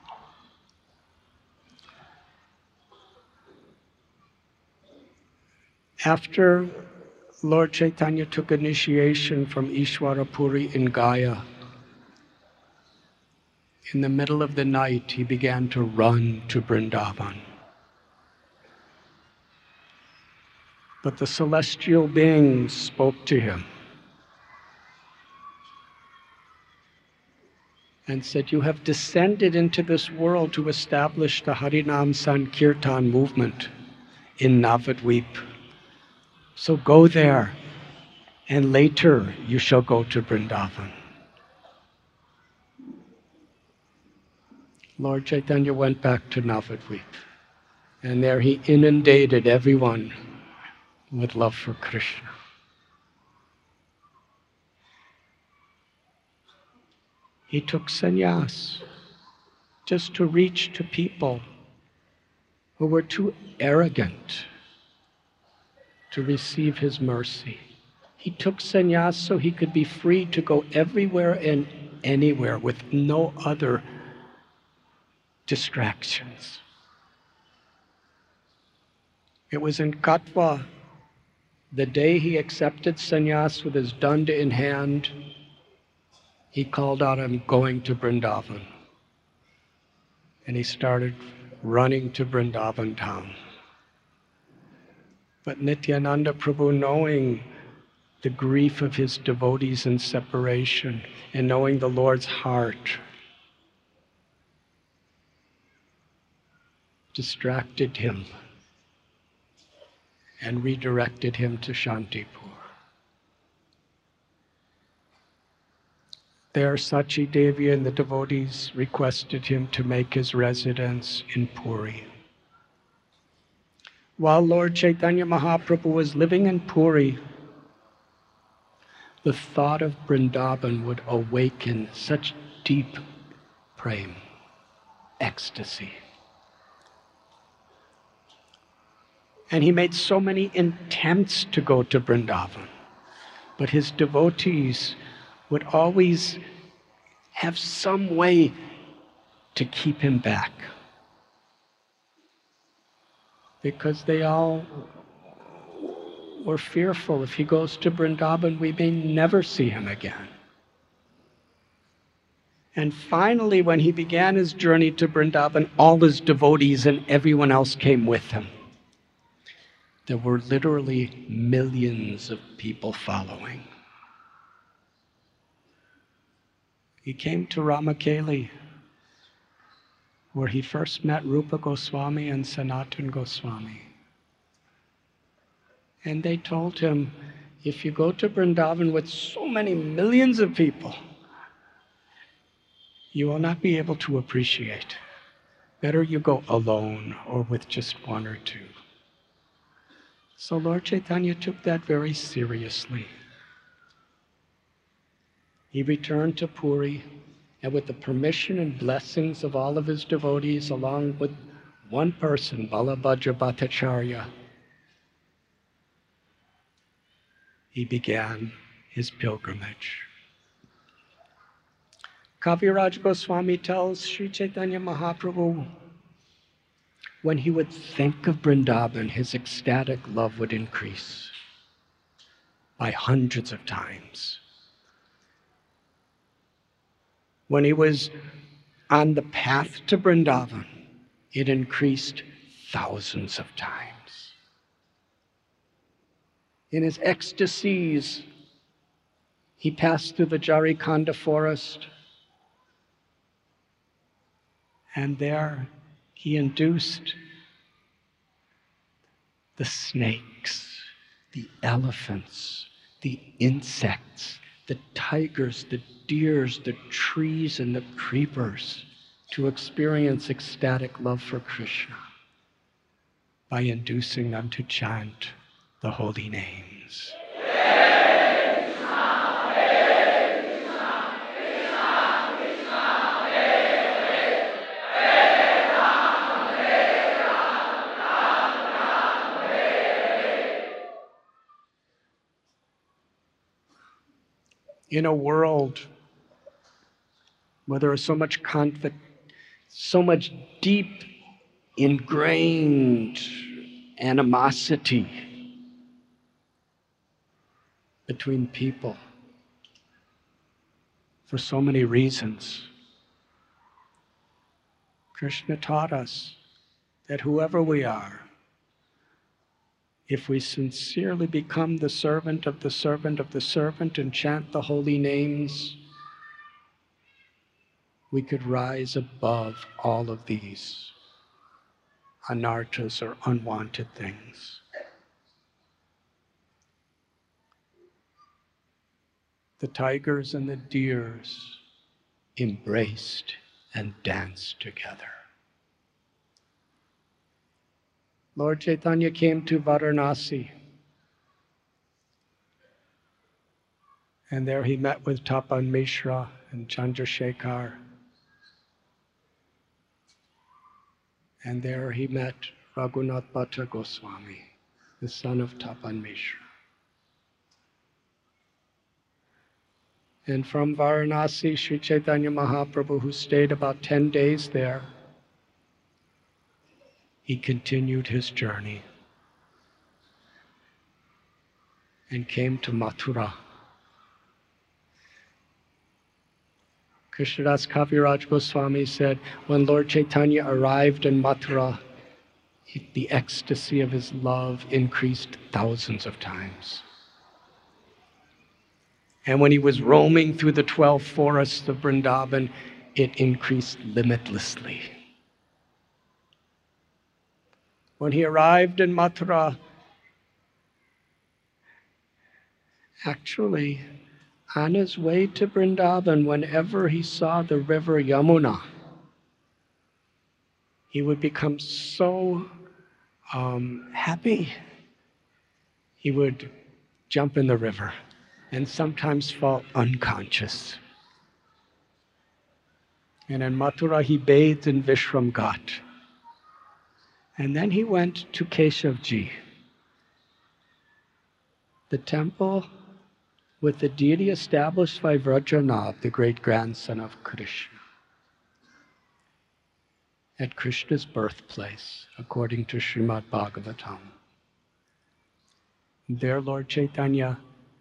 After Lord Chaitanya took initiation from Ishwara Puri in Gaya, in the middle of the night he began to run to Vrindavan. But the celestial beings spoke to him and said, "You have descended into this world to establish the Harinam Sankirtan movement in Navadvip. So go there, and later you shall go to Vrindavan." Lord Chaitanya went back to Navadvip, and there he inundated everyone with love for Krishna. He took sannyas just to reach to people who were too arrogant to receive his mercy. He took sannyas so he could be free to go everywhere and anywhere with no other distractions. It was in Katwa, the day he accepted sannyas with his danda in hand, he called out, "I'm going to Vrindavan." And he started running to Vrindavan town. But Nityananda Prabhu, knowing the grief of his devotees in separation and knowing the Lord's heart, distracted him and redirected him to Shantipur. There, Sachi Devi and the devotees requested him to make his residence in Puri. While Lord Chaitanya Mahaprabhu was living in Puri, the thought of Vrindavan would awaken such deep prema, ecstasy. And he made so many attempts to go to Vrindavan, but his devotees would always have some way to keep him back, because they all were fearful, if he goes to Vrindavan, we may never see him again. And finally, when he began his journey to Vrindavan, all his devotees and everyone else came with him. There were literally millions of people following. He came to Ramakeli, where he first met Rupa Goswami and Sanatan Goswami. And they told him, if you go to Vrindavan with so many millions of people, you will not be able to appreciate. Better you go alone or with just one or two. So Lord Chaitanya took that very seriously. He returned to Puri, and with the permission and blessings of all of his devotees, along with one person, Balabhadra Bhattacharya, he began his pilgrimage. Kaviraj Goswami tells Sri Chaitanya Mahaprabhu, when he would think of Vrindavan, his ecstatic love would increase by hundreds of times. When he was on the path to Vrindavan, it increased thousands of times. In his ecstasies, he passed through the Jarikhanda forest, and there he induced the snakes, the elephants, the insects, the tigers, the deers, the trees, and the creepers to experience ecstatic love for Krishna by inducing them to chant the holy names. In a world where there is so much conflict, so much deep, ingrained animosity between people for so many reasons, Krishna taught us that whoever we are, if we sincerely become the servant of the servant of the servant and chant the holy names, we could rise above all of these anarthas or unwanted things. The tigers and the deers embraced and danced together. Lord Chaitanya came to Varanasi, and there he met with Tapan Mishra and Chandrasekhar. And there he met Raghunath Bhatta Goswami, the son of Tapan Mishra. And from Varanasi, Sri Chaitanya Mahaprabhu, who stayed about ten days there, he continued his journey and came to Mathura. Krishnadas Kaviraj Goswami said, when Lord Chaitanya arrived in Mathura, the ecstasy of his love increased thousands of times. And when he was roaming through the twelve forests of Vrindavan, it increased limitlessly. When he arrived in Mathura, actually, on his way to Vrindavan, whenever he saw the river Yamuna, he would become so um, happy. He would jump in the river and sometimes fall unconscious. And in Mathura, he bathed in Vishram Ghat. And then he went to Keshavji, the temple with the deity established by Vrajanath, the great-grandson of Krishna, at Krishna's birthplace, according to Srimad Bhagavatam. There, Lord Chaitanya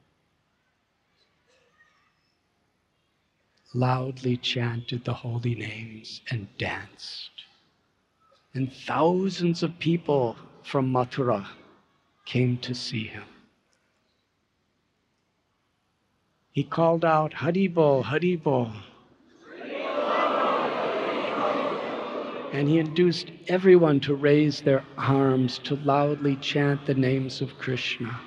loudly chanted the holy names and danced. And thousands of people from Mathura came to see him. He called out, Haribol, Haribol. And he induced everyone to raise their arms to loudly chant the names of Krishna.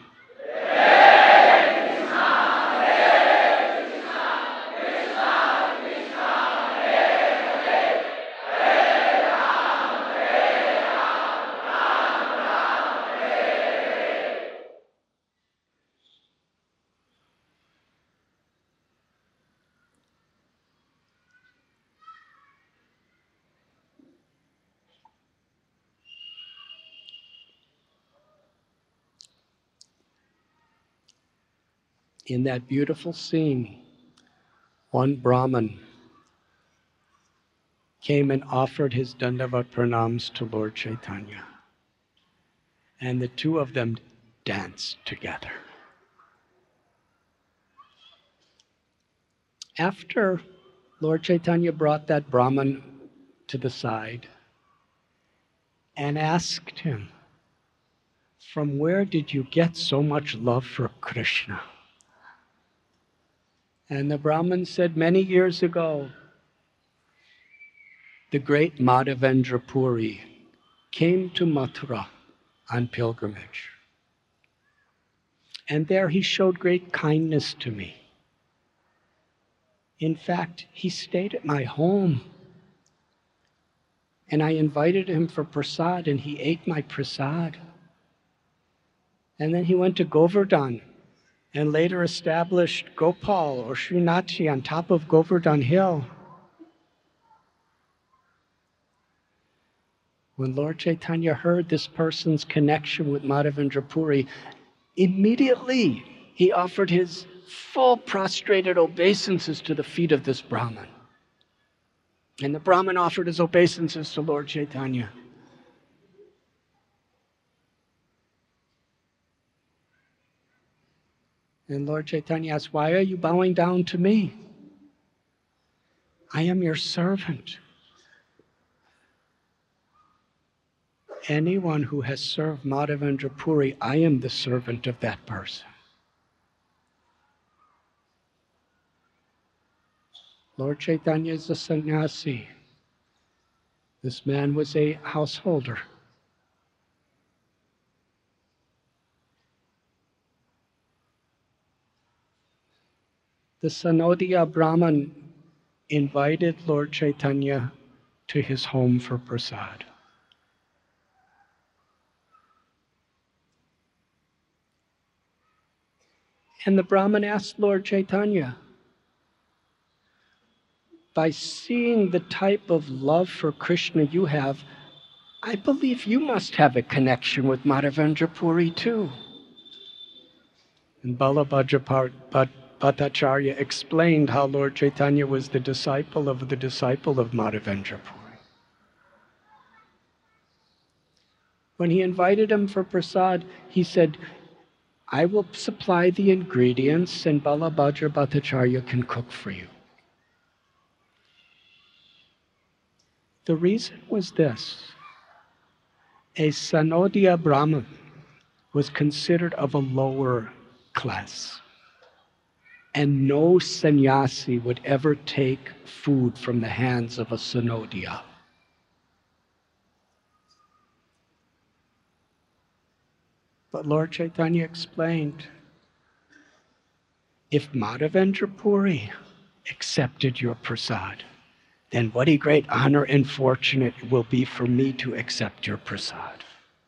In that beautiful scene, one Brahmin came and offered his Dandavat pranams to Lord Chaitanya. And the two of them danced together. After Lord Chaitanya brought that Brahmin to the side and asked him, from where did you get so much love for Krishna? And the Brahmin said, many years ago, the great Madhavendra Puri came to Mathura on pilgrimage. And there he showed great kindness to me. In fact, he stayed at my home. And I invited him for prasad, and he ate my prasad. And then he went to Govardhan and later established Gopal or Srinathji on top of Govardhan Hill. When Lord Chaitanya heard this person's connection with Madhavendra Puri, immediately he offered his full prostrated obeisances to the feet of this Brahmin. And the Brahmin offered his obeisances to Lord Chaitanya. And Lord Chaitanya asked, why are you bowing down to me? I am your servant. Anyone who has served Madhavendra Puri, I am the servant of that person. Lord Chaitanya is a sannyasi. This man was a householder. The Sanodiya Brahman invited Lord Chaitanya to his home for prasad. And the Brahman asked Lord Chaitanya, by seeing the type of love for Krishna you have, I believe you must have a connection with Madhavendra Puri too. And Balabhadra Bhattacharya explained how Lord Chaitanya was the disciple of the disciple of Madhavendra Puri. When he invited him for prasad, he said, I will supply the ingredients and Balabhadra Bhattacharya can cook for you. The reason was this. A Sanodiya Brahmin was considered of a lower class. And no sannyasi would ever take food from the hands of a Sanodiya. But Lord Chaitanya explained, if Madhavendra Puri accepted your prasad, then what a great honor and fortune it will be for me to accept your prasad.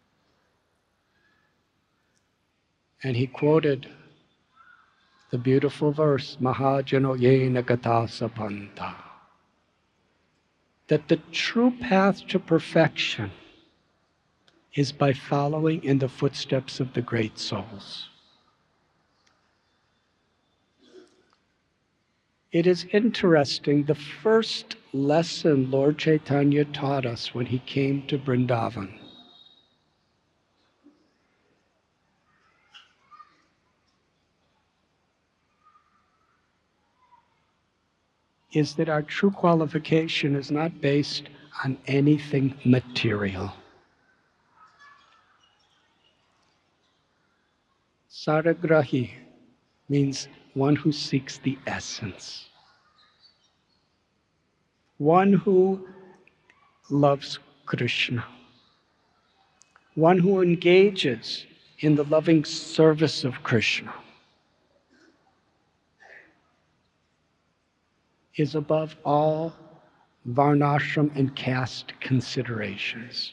And he quoted the beautiful verse, Mahajano yena gata sapanta, that the true path to perfection is by following in the footsteps of the great souls. It is interesting, the first lesson Lord Chaitanya taught us when he came to Vrindavan is that our true qualification is not based on anything material. Saragrahi means one who seeks the essence. One who loves Krishna. One who engages in the loving service of Krishna is above all varnashram and caste considerations.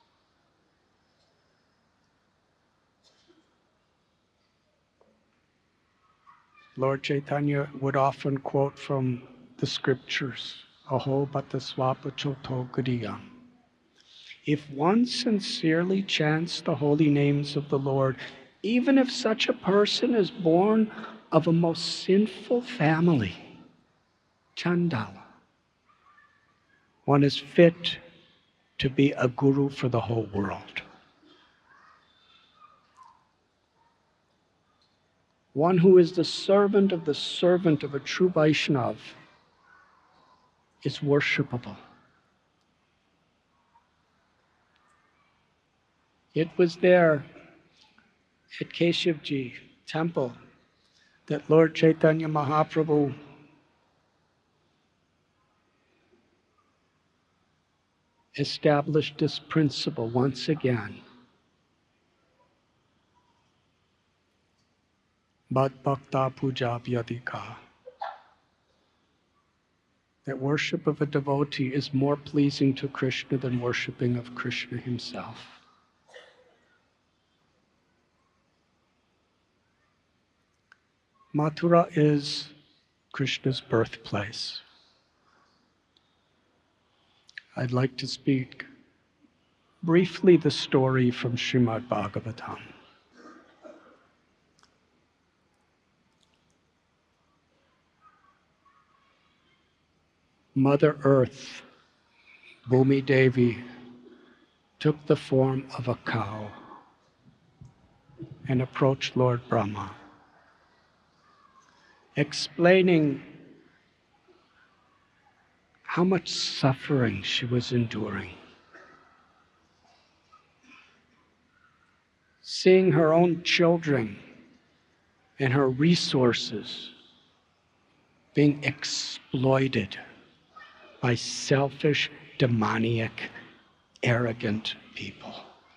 Lord Chaitanya would often quote from the scriptures, Aho bhata swapa choto guriyam. If one sincerely chants the holy names of the Lord, even if such a person is born of a most sinful family, Chandala, one is fit to be a guru for the whole world. One who is the servant of the servant of a true Vaishnav is worshipable. It was there at Keshivji temple that Lord Chaitanya Mahaprabhu established this principle once again. Bad bhakta puja vyadika. That worship of a devotee is more pleasing to Krishna than worshiping of Krishna himself. Mathura is Krishna's birthplace. I'd like to speak briefly the story from Srimad Bhagavatam. Mother Earth, Bhumi Devi, took the form of a cow and approached Lord Brahma, explaining how much suffering she was enduring. Seeing her own children and her resources being exploited by selfish, demoniac, arrogant people.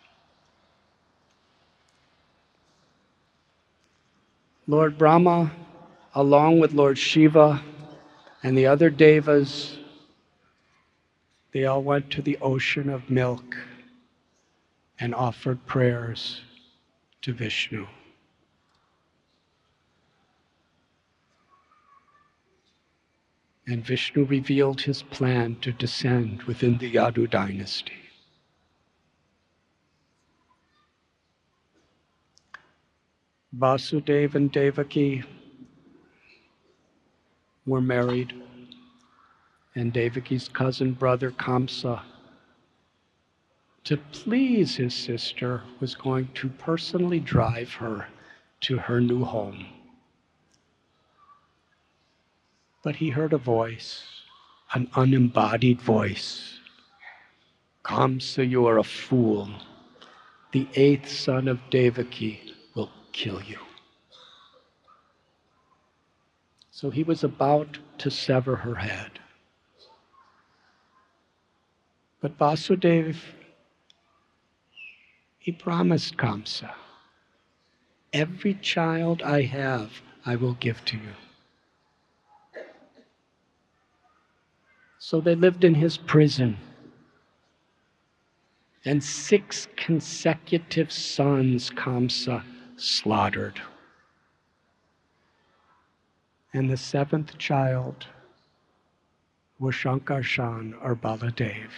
Lord Brahma, along with Lord Shiva and the other devas, they all went to the ocean of milk and offered prayers to Vishnu. And Vishnu revealed his plan to descend within the Yadu dynasty. Vasudeva and Devaki were married, and Devaki's cousin brother Kamsa, to please his sister, was going to personally drive her to her new home. But he heard a voice, an unembodied voice. Kamsa, you are a fool. The eighth son of Devaki will kill you. So he was about to sever her head. But Vasudeva, he promised Kamsa, every child I have, I will give to you. So they lived in his prison, and six consecutive sons Kamsa slaughtered. And the seventh child was Shankarshan, or Baladev,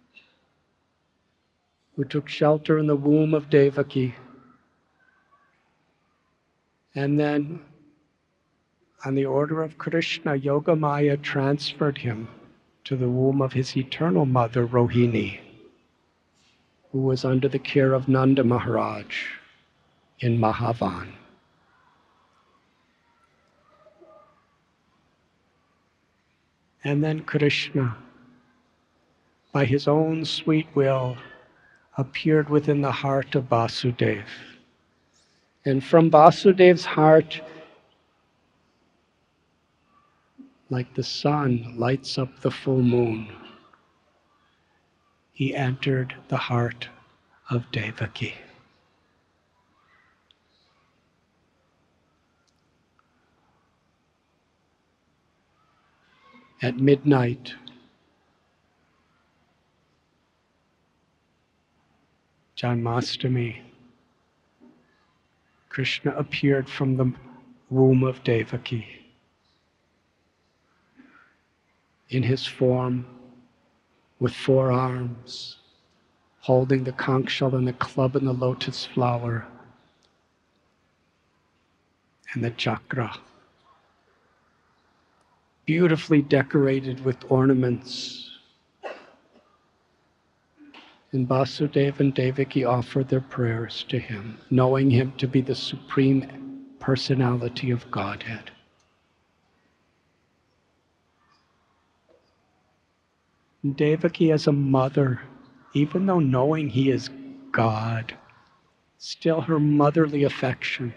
who took shelter in the womb of Devaki, and then, on the order of Krishna, Yogamaya transferred him to the womb of his eternal mother, Rohini, who was under the care of Nanda Maharaj in Mahavan. And then Krishna, by his own sweet will, appeared within the heart of Vasudeva. And from Vasudev's heart, like the sun lights up the full moon, he entered the heart of Devaki. At midnight, Janmashtami, Krishna appeared from the womb of Devaki in his form with four arms, holding the Kankshal and the club and the lotus flower and the chakra, beautifully decorated with ornaments. And Vasudeva and Devaki offered their prayers to him, knowing him to be the supreme personality of Godhead. And Devaki, as a mother, even though knowing he is God, still her motherly affection.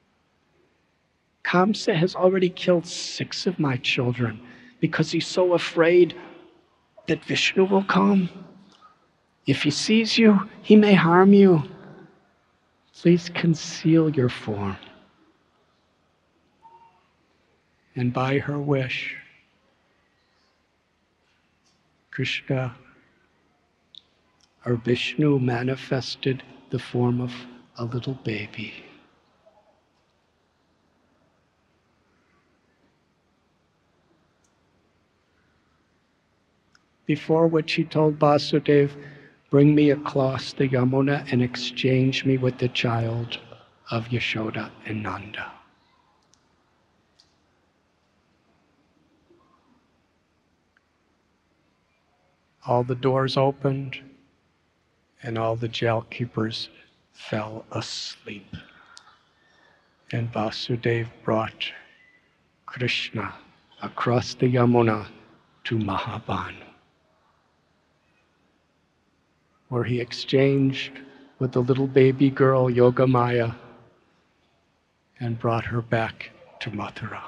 Kamsa has already killed six of my children because he's so afraid that Vishnu will come. If he sees you, he may harm you. Please conceal your form. And by her wish, Krishna, or Vishnu, manifested the form of a little baby. Before which he told Vasudeva, bring me across the Yamuna and exchange me with the child of Yashoda and Nanda. All the doors opened and all the jail keepers fell asleep. And Vasudeva brought Krishna across the Yamuna to Mahaban, where he exchanged with the little baby girl Yogamaya and brought her back to Mathura.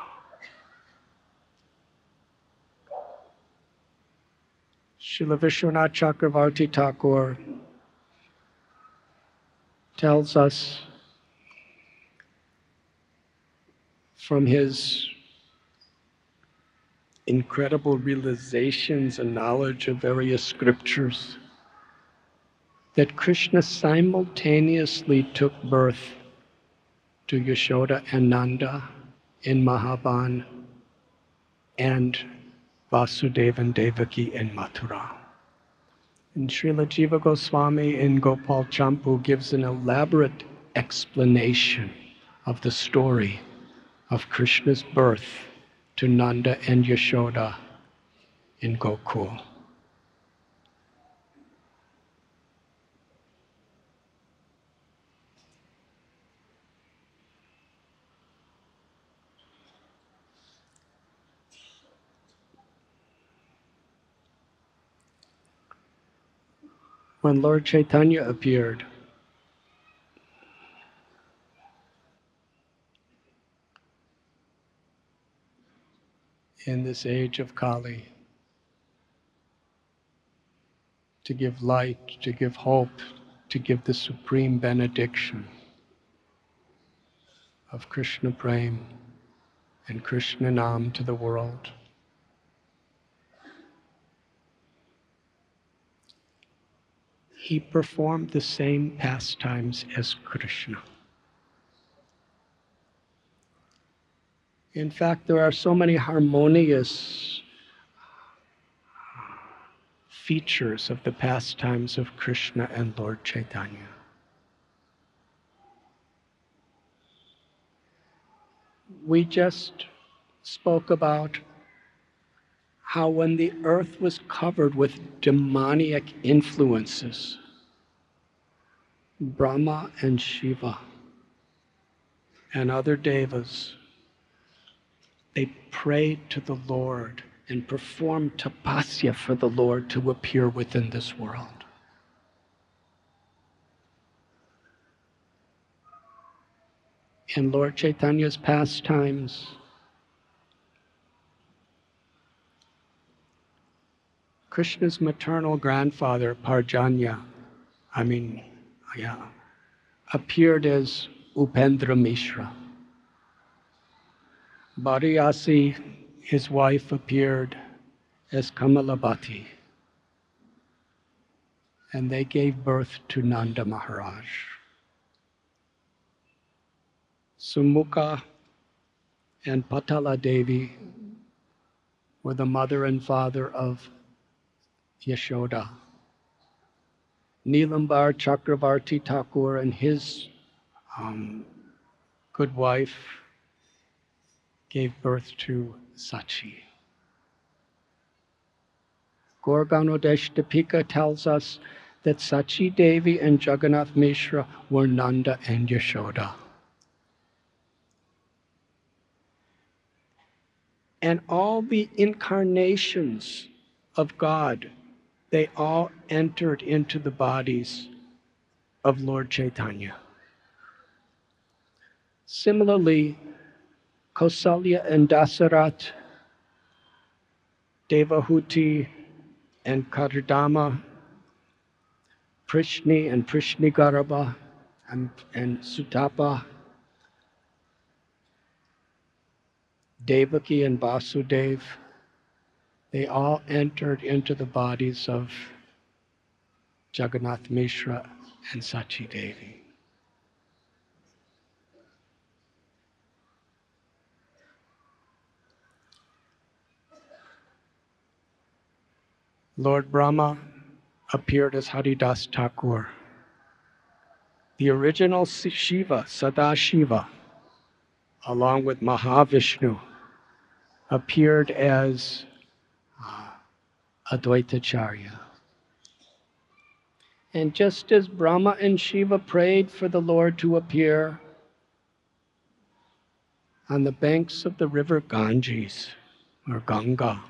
Srila Vishwanath Chakravarti Thakur tells us from his incredible realizations and knowledge of various scriptures that Krishna simultaneously took birth to Yashoda and Nanda in Mahaban and Vasudeva and Devaki in Mathura. And Srila Jiva Goswami in Gopal Champu gives an elaborate explanation of the story of Krishna's birth to Nanda and Yashoda in Gokul. When Lord Chaitanya appeared, in this age of Kali, to give light, to give hope, to give the supreme benediction of Krishna Prem and Krishna Nam to the world. He performed the same pastimes as Krishna. In fact, there are so many harmonious features of the pastimes of Krishna and Lord Chaitanya. We just spoke about how when the earth was covered with demoniac influences, Brahma and Shiva and other devas, they prayed to the Lord and performed tapasya for the Lord to appear within this world. In Lord Chaitanya's pastimes, Krishna's maternal grandfather, Parjanya, I mean, yeah, appeared as Upendra Mishra. Bhariyasi, his wife, appeared as Kamalabhati, and they gave birth to Nanda Maharaj. Sumukha and Patala Devi were the mother and father of Yashoda. Nilambar Chakravarti Thakur and his um, good wife gave birth to Sachi. Gorganodeshtapika tells us that Sachi Devi and Jagannath Mishra were Nanda and Yashoda. And all the incarnations of God, they all entered into the bodies of Lord Chaitanya. Similarly, Kausalya and Dasarat, Devahuti and Kardama, Prishni and Prishnigarabha and, and Sutapa, Devaki and Vasudev, they all entered into the bodies of Jagannath Mishra and Sachi Devi. Lord Brahma appeared as Haridas Thakur. The original Shiva, Sadashiva, along with Mahavishnu, appeared as uh, Advaitacharya. And just as Brahma and Shiva prayed for the Lord to appear on the banks of the river Ganges, or Ganga,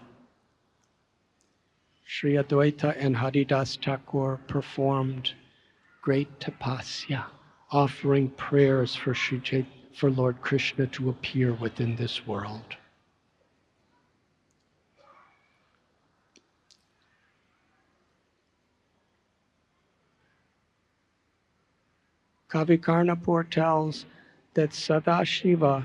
Sri Advaita and Haridas Thakur performed great tapasya, offering prayers for, Sri Chait- for Lord Krishna to appear within this world. Kavi Karnapur tells that Sadashiva,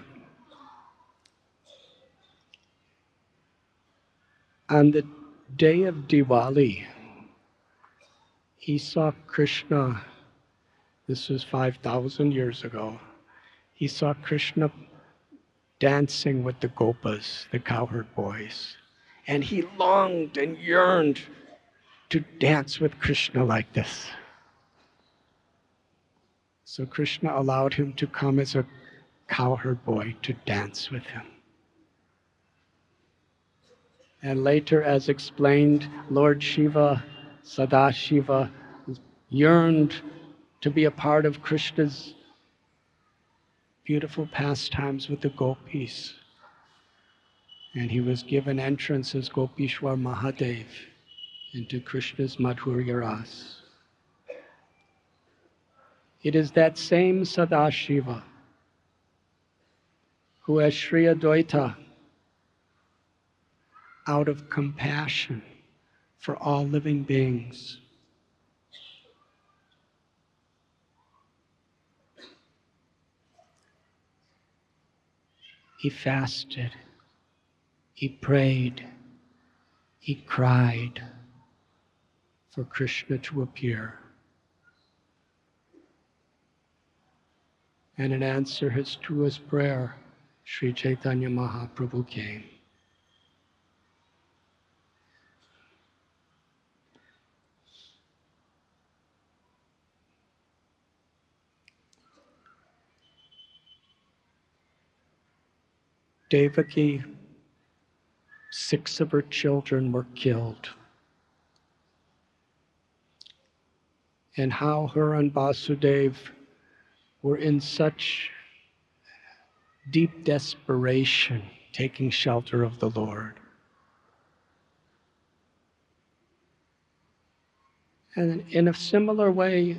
on the day of Diwali, he saw Krishna, this was five thousand years ago, he saw Krishna dancing with the gopas, the cowherd boys, and he longed and yearned to dance with Krishna like this. So Krishna allowed him to come as a cowherd boy to dance with him. And later, as explained, Lord Shiva, Sadashiva, yearned to be a part of Krishna's beautiful pastimes with the gopis. And he was given entrance as Gopishwar Mahadev into Krishna's Madhurya Ras. It is that same Sadashiva who, as Sri Advaita, out of compassion for all living beings, he fasted, he prayed, he cried for Krishna to appear. And in answer his, to his prayer, Sri Chaitanya Mahaprabhu came. Devaki, six of her children were killed. And how her and Vasudev were in such deep desperation, taking shelter of the Lord. And in a similar way,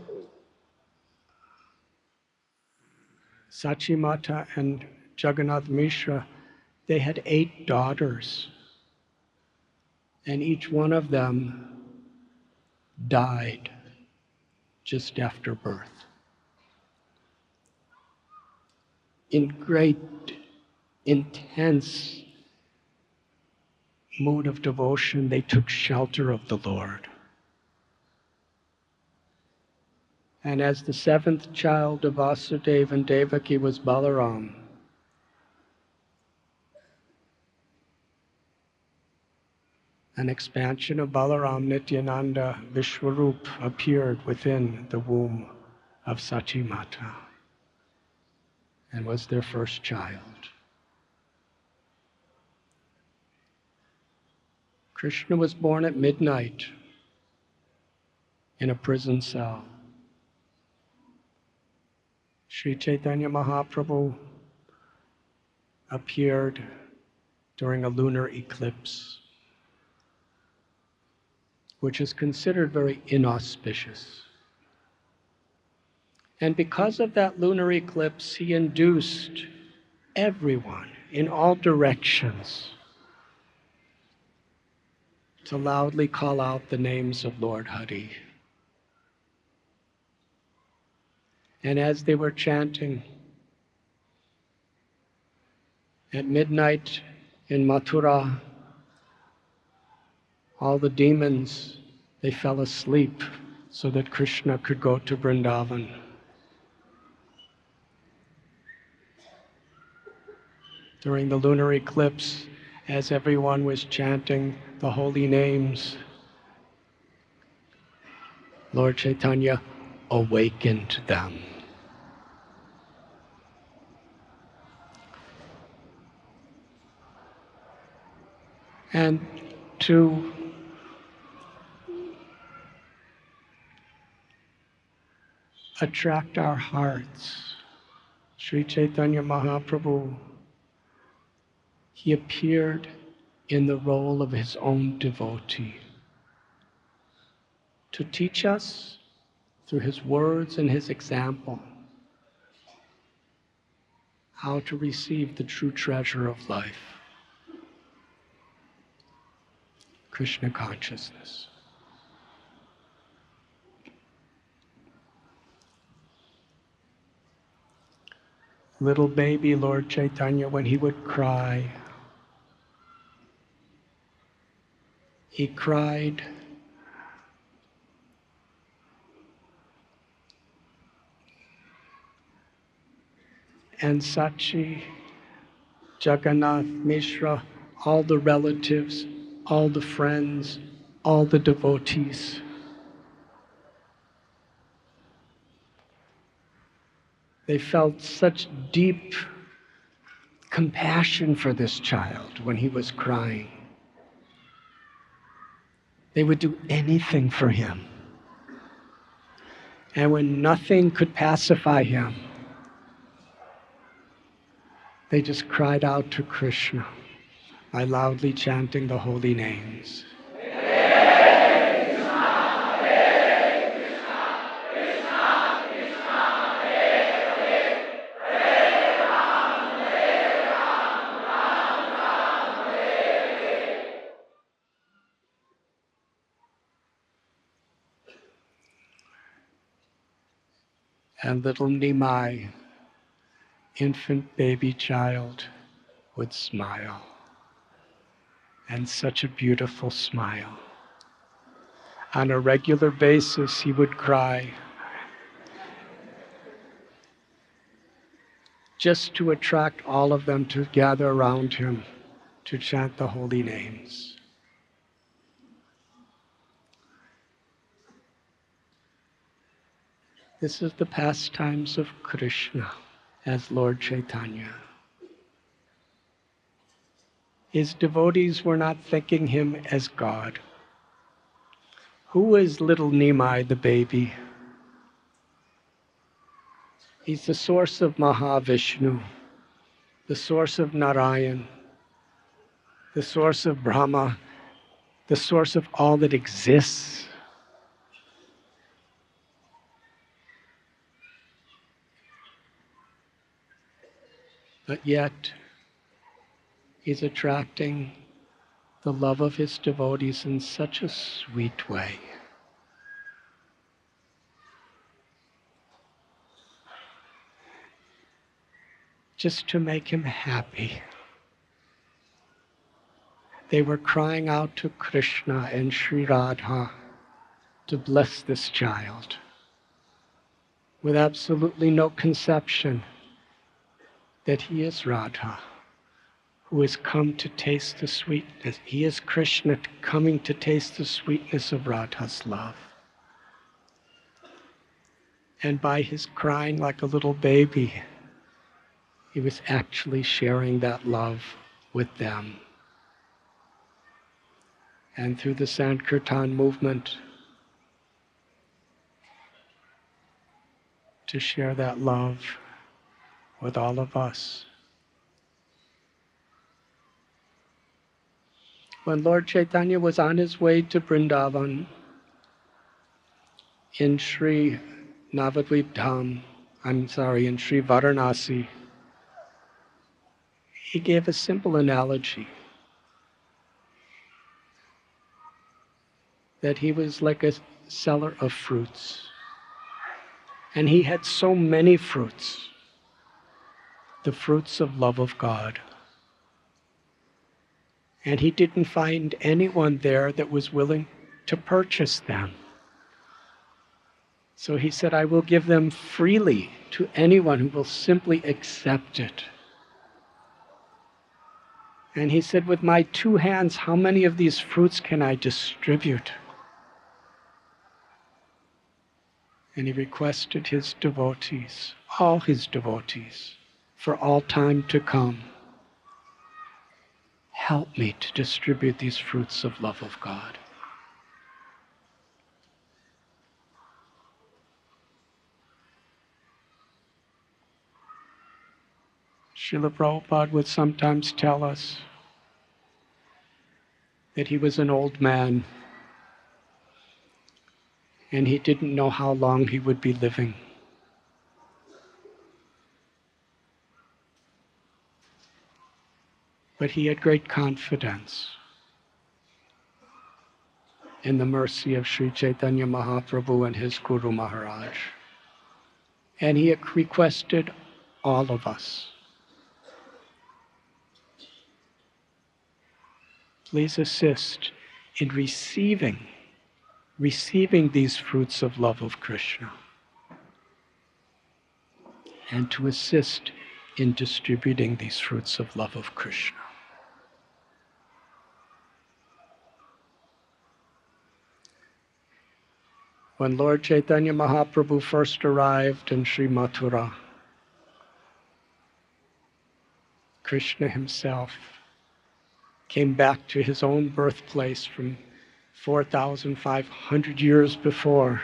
Sachimata and Jagannath Mishra, they had eight daughters, and each one of them died just after birth. In great, intense mood of devotion, they took shelter of the Lord. And as the seventh child of Vasudeva and Devaki was Balaram, an expansion of Balaram Nityananda Vishwarup appeared within the womb of Sachimata and was their first child. Krishna was born at midnight in a prison cell. Sri Chaitanya Mahaprabhu appeared during a lunar eclipse, which is considered very inauspicious. And because of that lunar eclipse, he induced everyone in all directions to loudly call out the names of Lord Hari. And as they were chanting, at midnight in Mathura, all the demons, they fell asleep so that Krishna could go to Vrindavan. During the lunar eclipse, as everyone was chanting the holy names, Lord Chaitanya awakened them. And to attract our hearts, Sri Chaitanya Mahaprabhu, he appeared in the role of his own devotee to teach us through his words and his example how to receive the true treasure of life, Krishna consciousness. Little baby Lord Chaitanya, when he would cry, he cried and Sachi, Jagannath Mishra, all the relatives, all the friends, all the devotees, they felt such deep compassion for this child when he was crying. They would do anything for him. And when nothing could pacify him, they just cried out to Krishna by loudly chanting the holy names. And little Nimai, infant baby child, would smile. And such a beautiful smile. On a regular basis, he would cry, just to attract all of them to gather around him to chant the holy names. This is the pastimes of Krishna as Lord Chaitanya. His devotees were not thinking him as God. Who is little Nimai, the baby? He's the source of Mahavishnu, the source of Narayan, the source of Brahma, the source of all that exists. But yet, he's attracting the love of his devotees in such a sweet way. Just to make him happy. They were crying out to Krishna and Sri Radha to bless this child with absolutely no conception that he is Radha, who has come to taste the sweetness. He is Krishna coming to taste the sweetness of Radha's love. And by his crying like a little baby, he was actually sharing that love with them. And through the Sankirtan movement, to share that love with all of us. When Lord Chaitanya was on his way to Vrindavan in Sri Navadvip Dham, I'm sorry, in Sri Varanasi, he gave a simple analogy that he was like a seller of fruits. And he had so many fruits, the fruits of love of God. And he didn't find anyone there that was willing to purchase them. So he said, I will give them freely to anyone who will simply accept it. And he said, with my two hands, how many of these fruits can I distribute? And he requested his devotees, all his devotees, for all time to come, help me to distribute these fruits of love of God. Srila Prabhupada would sometimes tell us that he was an old man and he didn't know how long he would be living. But he had great confidence in the mercy of Sri Chaitanya Mahaprabhu and his Guru Maharaj. And he requested all of us, please assist in receiving, receiving these fruits of love of Krishna, and to assist in distributing these fruits of love of Krishna. When Lord Chaitanya Mahaprabhu first arrived in Sri Mathura, Krishna himself came back to his own birthplace from four thousand five hundred years before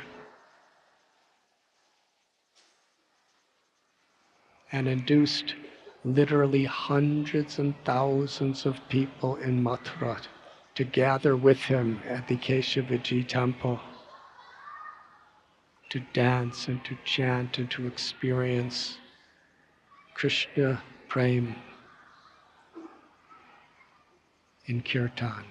and induced literally hundreds and thousands of people in Mathura to gather with him at the Keshavaji temple to dance and to chant and to experience Krishna Prem in Kirtan.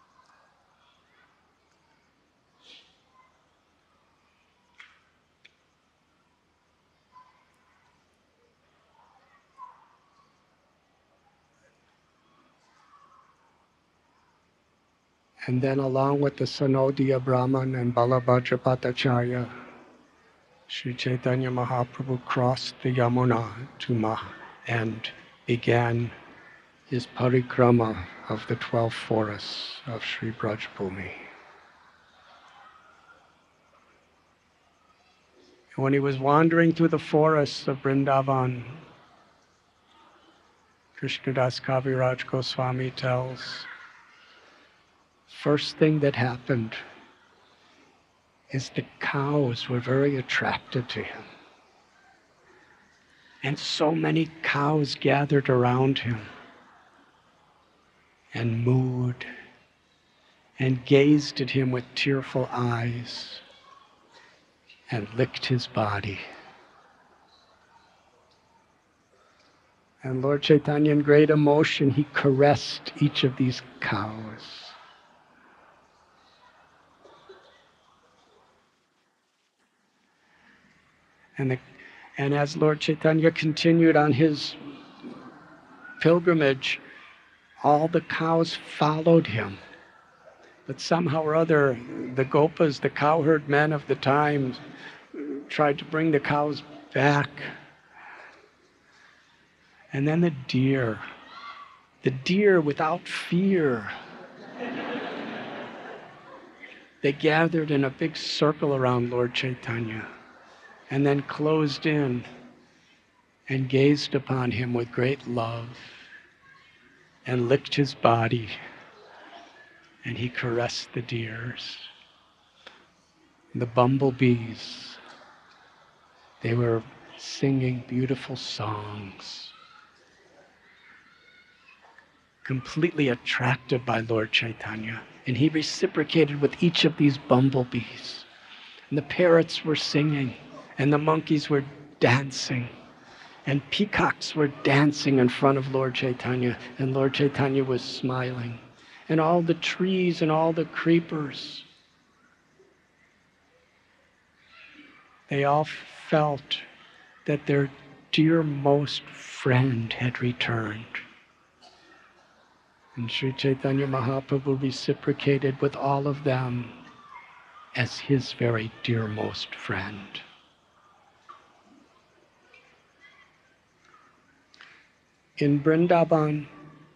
And then along with the Sanodiya Brahman and Balabhadra Bhattacharya, Sri Chaitanya Mahaprabhu crossed the Yamuna to Maha and began his parikrama of the twelve forests of Sri Brajbhumi. When he was wandering through the forests of Vrindavan, Krishnadas Kaviraj Goswami tells, first thing that happened is the cows were very attracted to him. And so many cows gathered around him and mooed and gazed at him with tearful eyes and licked his body. And Lord Chaitanya, in great emotion, he caressed each of these cows. And, the, and as Lord Chaitanya continued on his pilgrimage, all the cows followed him. But somehow or other, the gopas, the cowherd men of the time, tried to bring the cows back. And then the deer, the deer without fear, they gathered in a big circle around Lord Chaitanya and then closed in and gazed upon him with great love and licked his body, and he caressed the deers. The bumblebees, they were singing beautiful songs, completely attracted by Lord Chaitanya, and he reciprocated with each of these bumblebees. And the parrots were singing, and the monkeys were dancing, and peacocks were dancing in front of Lord Chaitanya, and Lord Chaitanya was smiling. And all the trees and all the creepers, they all felt that their dearmost friend had returned. And Sri Chaitanya Mahaprabhu reciprocated with all of them as his very dearmost friend. In Vrindavan,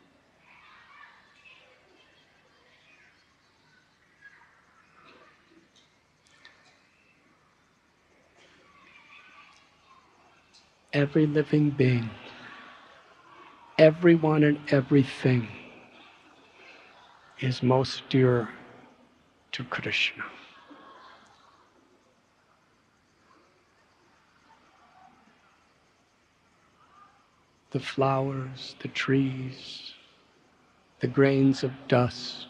every living being, everyone and everything is most dear to Krishna. The flowers, the trees, the grains of dust.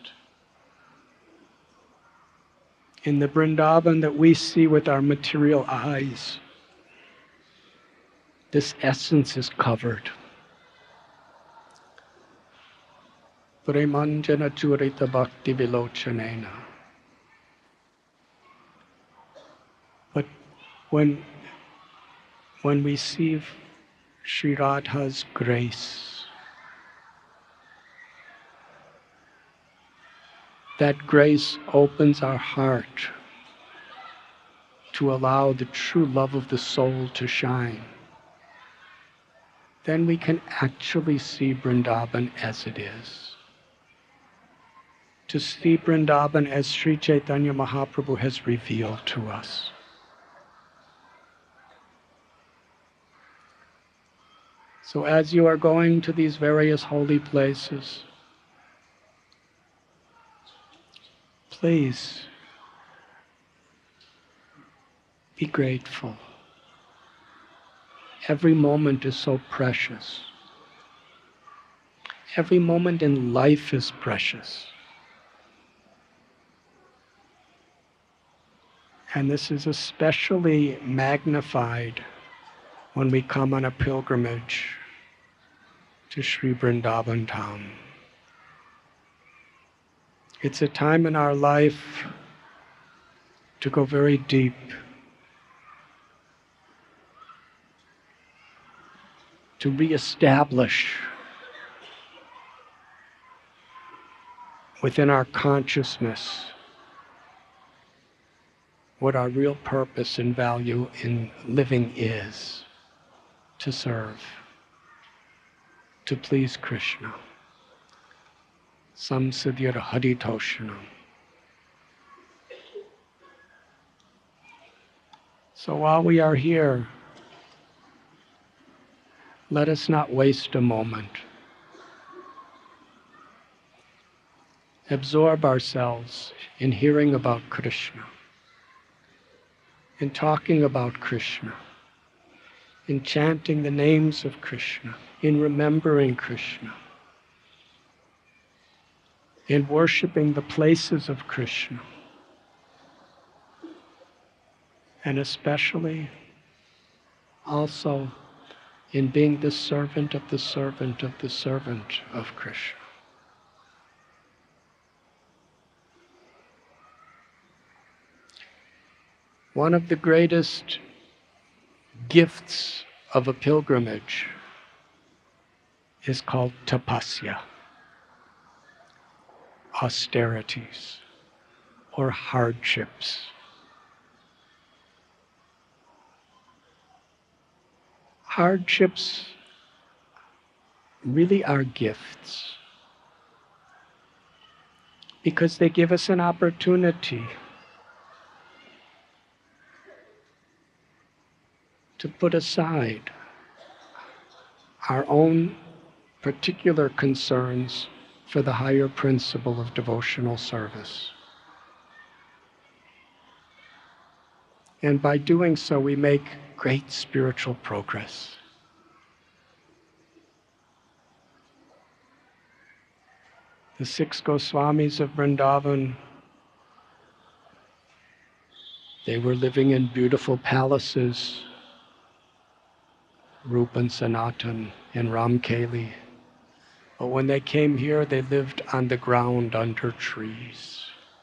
In the Vrindavan that we see with our material eyes, this essence is covered. Premanjana churita bhakti vilochanena. But when, when we see Sri Radha's grace, that grace opens our heart to allow the true love of the soul to shine. Then we can actually see Vrindavan as it is. To see Vrindavan as Sri Chaitanya Mahaprabhu has revealed to us. So as you are going to these various holy places, please be grateful. Every moment is so precious. Every moment in life is precious. And this is especially magnified when we come on a pilgrimage to Sri Vrindavan Dham. It's a time in our life to go very deep, to reestablish within our consciousness what our real purpose and value in living is: to serve, to please Krishna. Samsiddhir Haritoshanam. So while we are here, let us not waste a moment. Absorb ourselves in hearing about Krishna, in talking about Krishna, in chanting the names of Krishna, in remembering Krishna, in worshiping the places of Krishna, and especially also in being the servant of the servant of the servant of Krishna. One of the greatest gifts of a pilgrimage is called tapasya, austerities, or hardships. Hardships really are gifts because they give us an opportunity to put aside our own particular concerns for the higher principle of devotional service. And by doing so, we make great spiritual progress. The six Goswamis of Vrindavan, they were living in beautiful palaces, Rupa and Sanatan and Ramkeli. But when they came here, they lived on the ground under trees.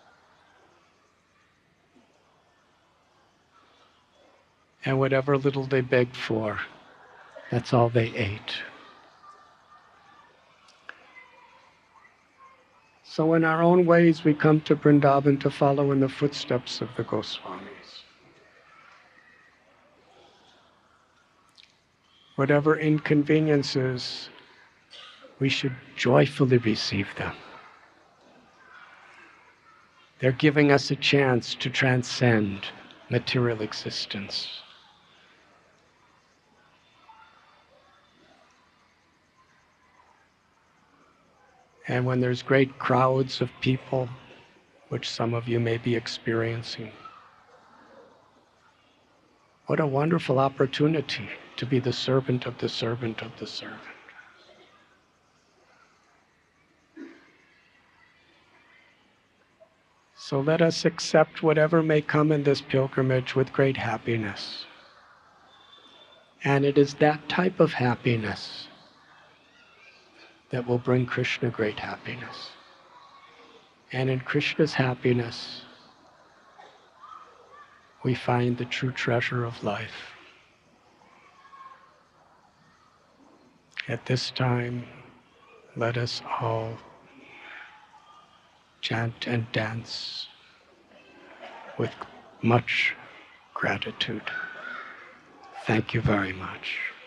And whatever little they begged for, that's all they ate. So in our own ways, we come to Vrindavan to follow in the footsteps of the Goswamis. Whatever inconveniences, we should joyfully receive them. They're giving us a chance to transcend material existence. And when there's great crowds of people, which some of you may be experiencing, what a wonderful opportunity to be the servant of the servant of the servant. So let us accept whatever may come in this pilgrimage with great happiness. And it is that type of happiness that will bring Krishna great happiness. And in Krishna's happiness, we find the true treasure of life. At this time, let us all chant and dance with much gratitude. Thank you very much.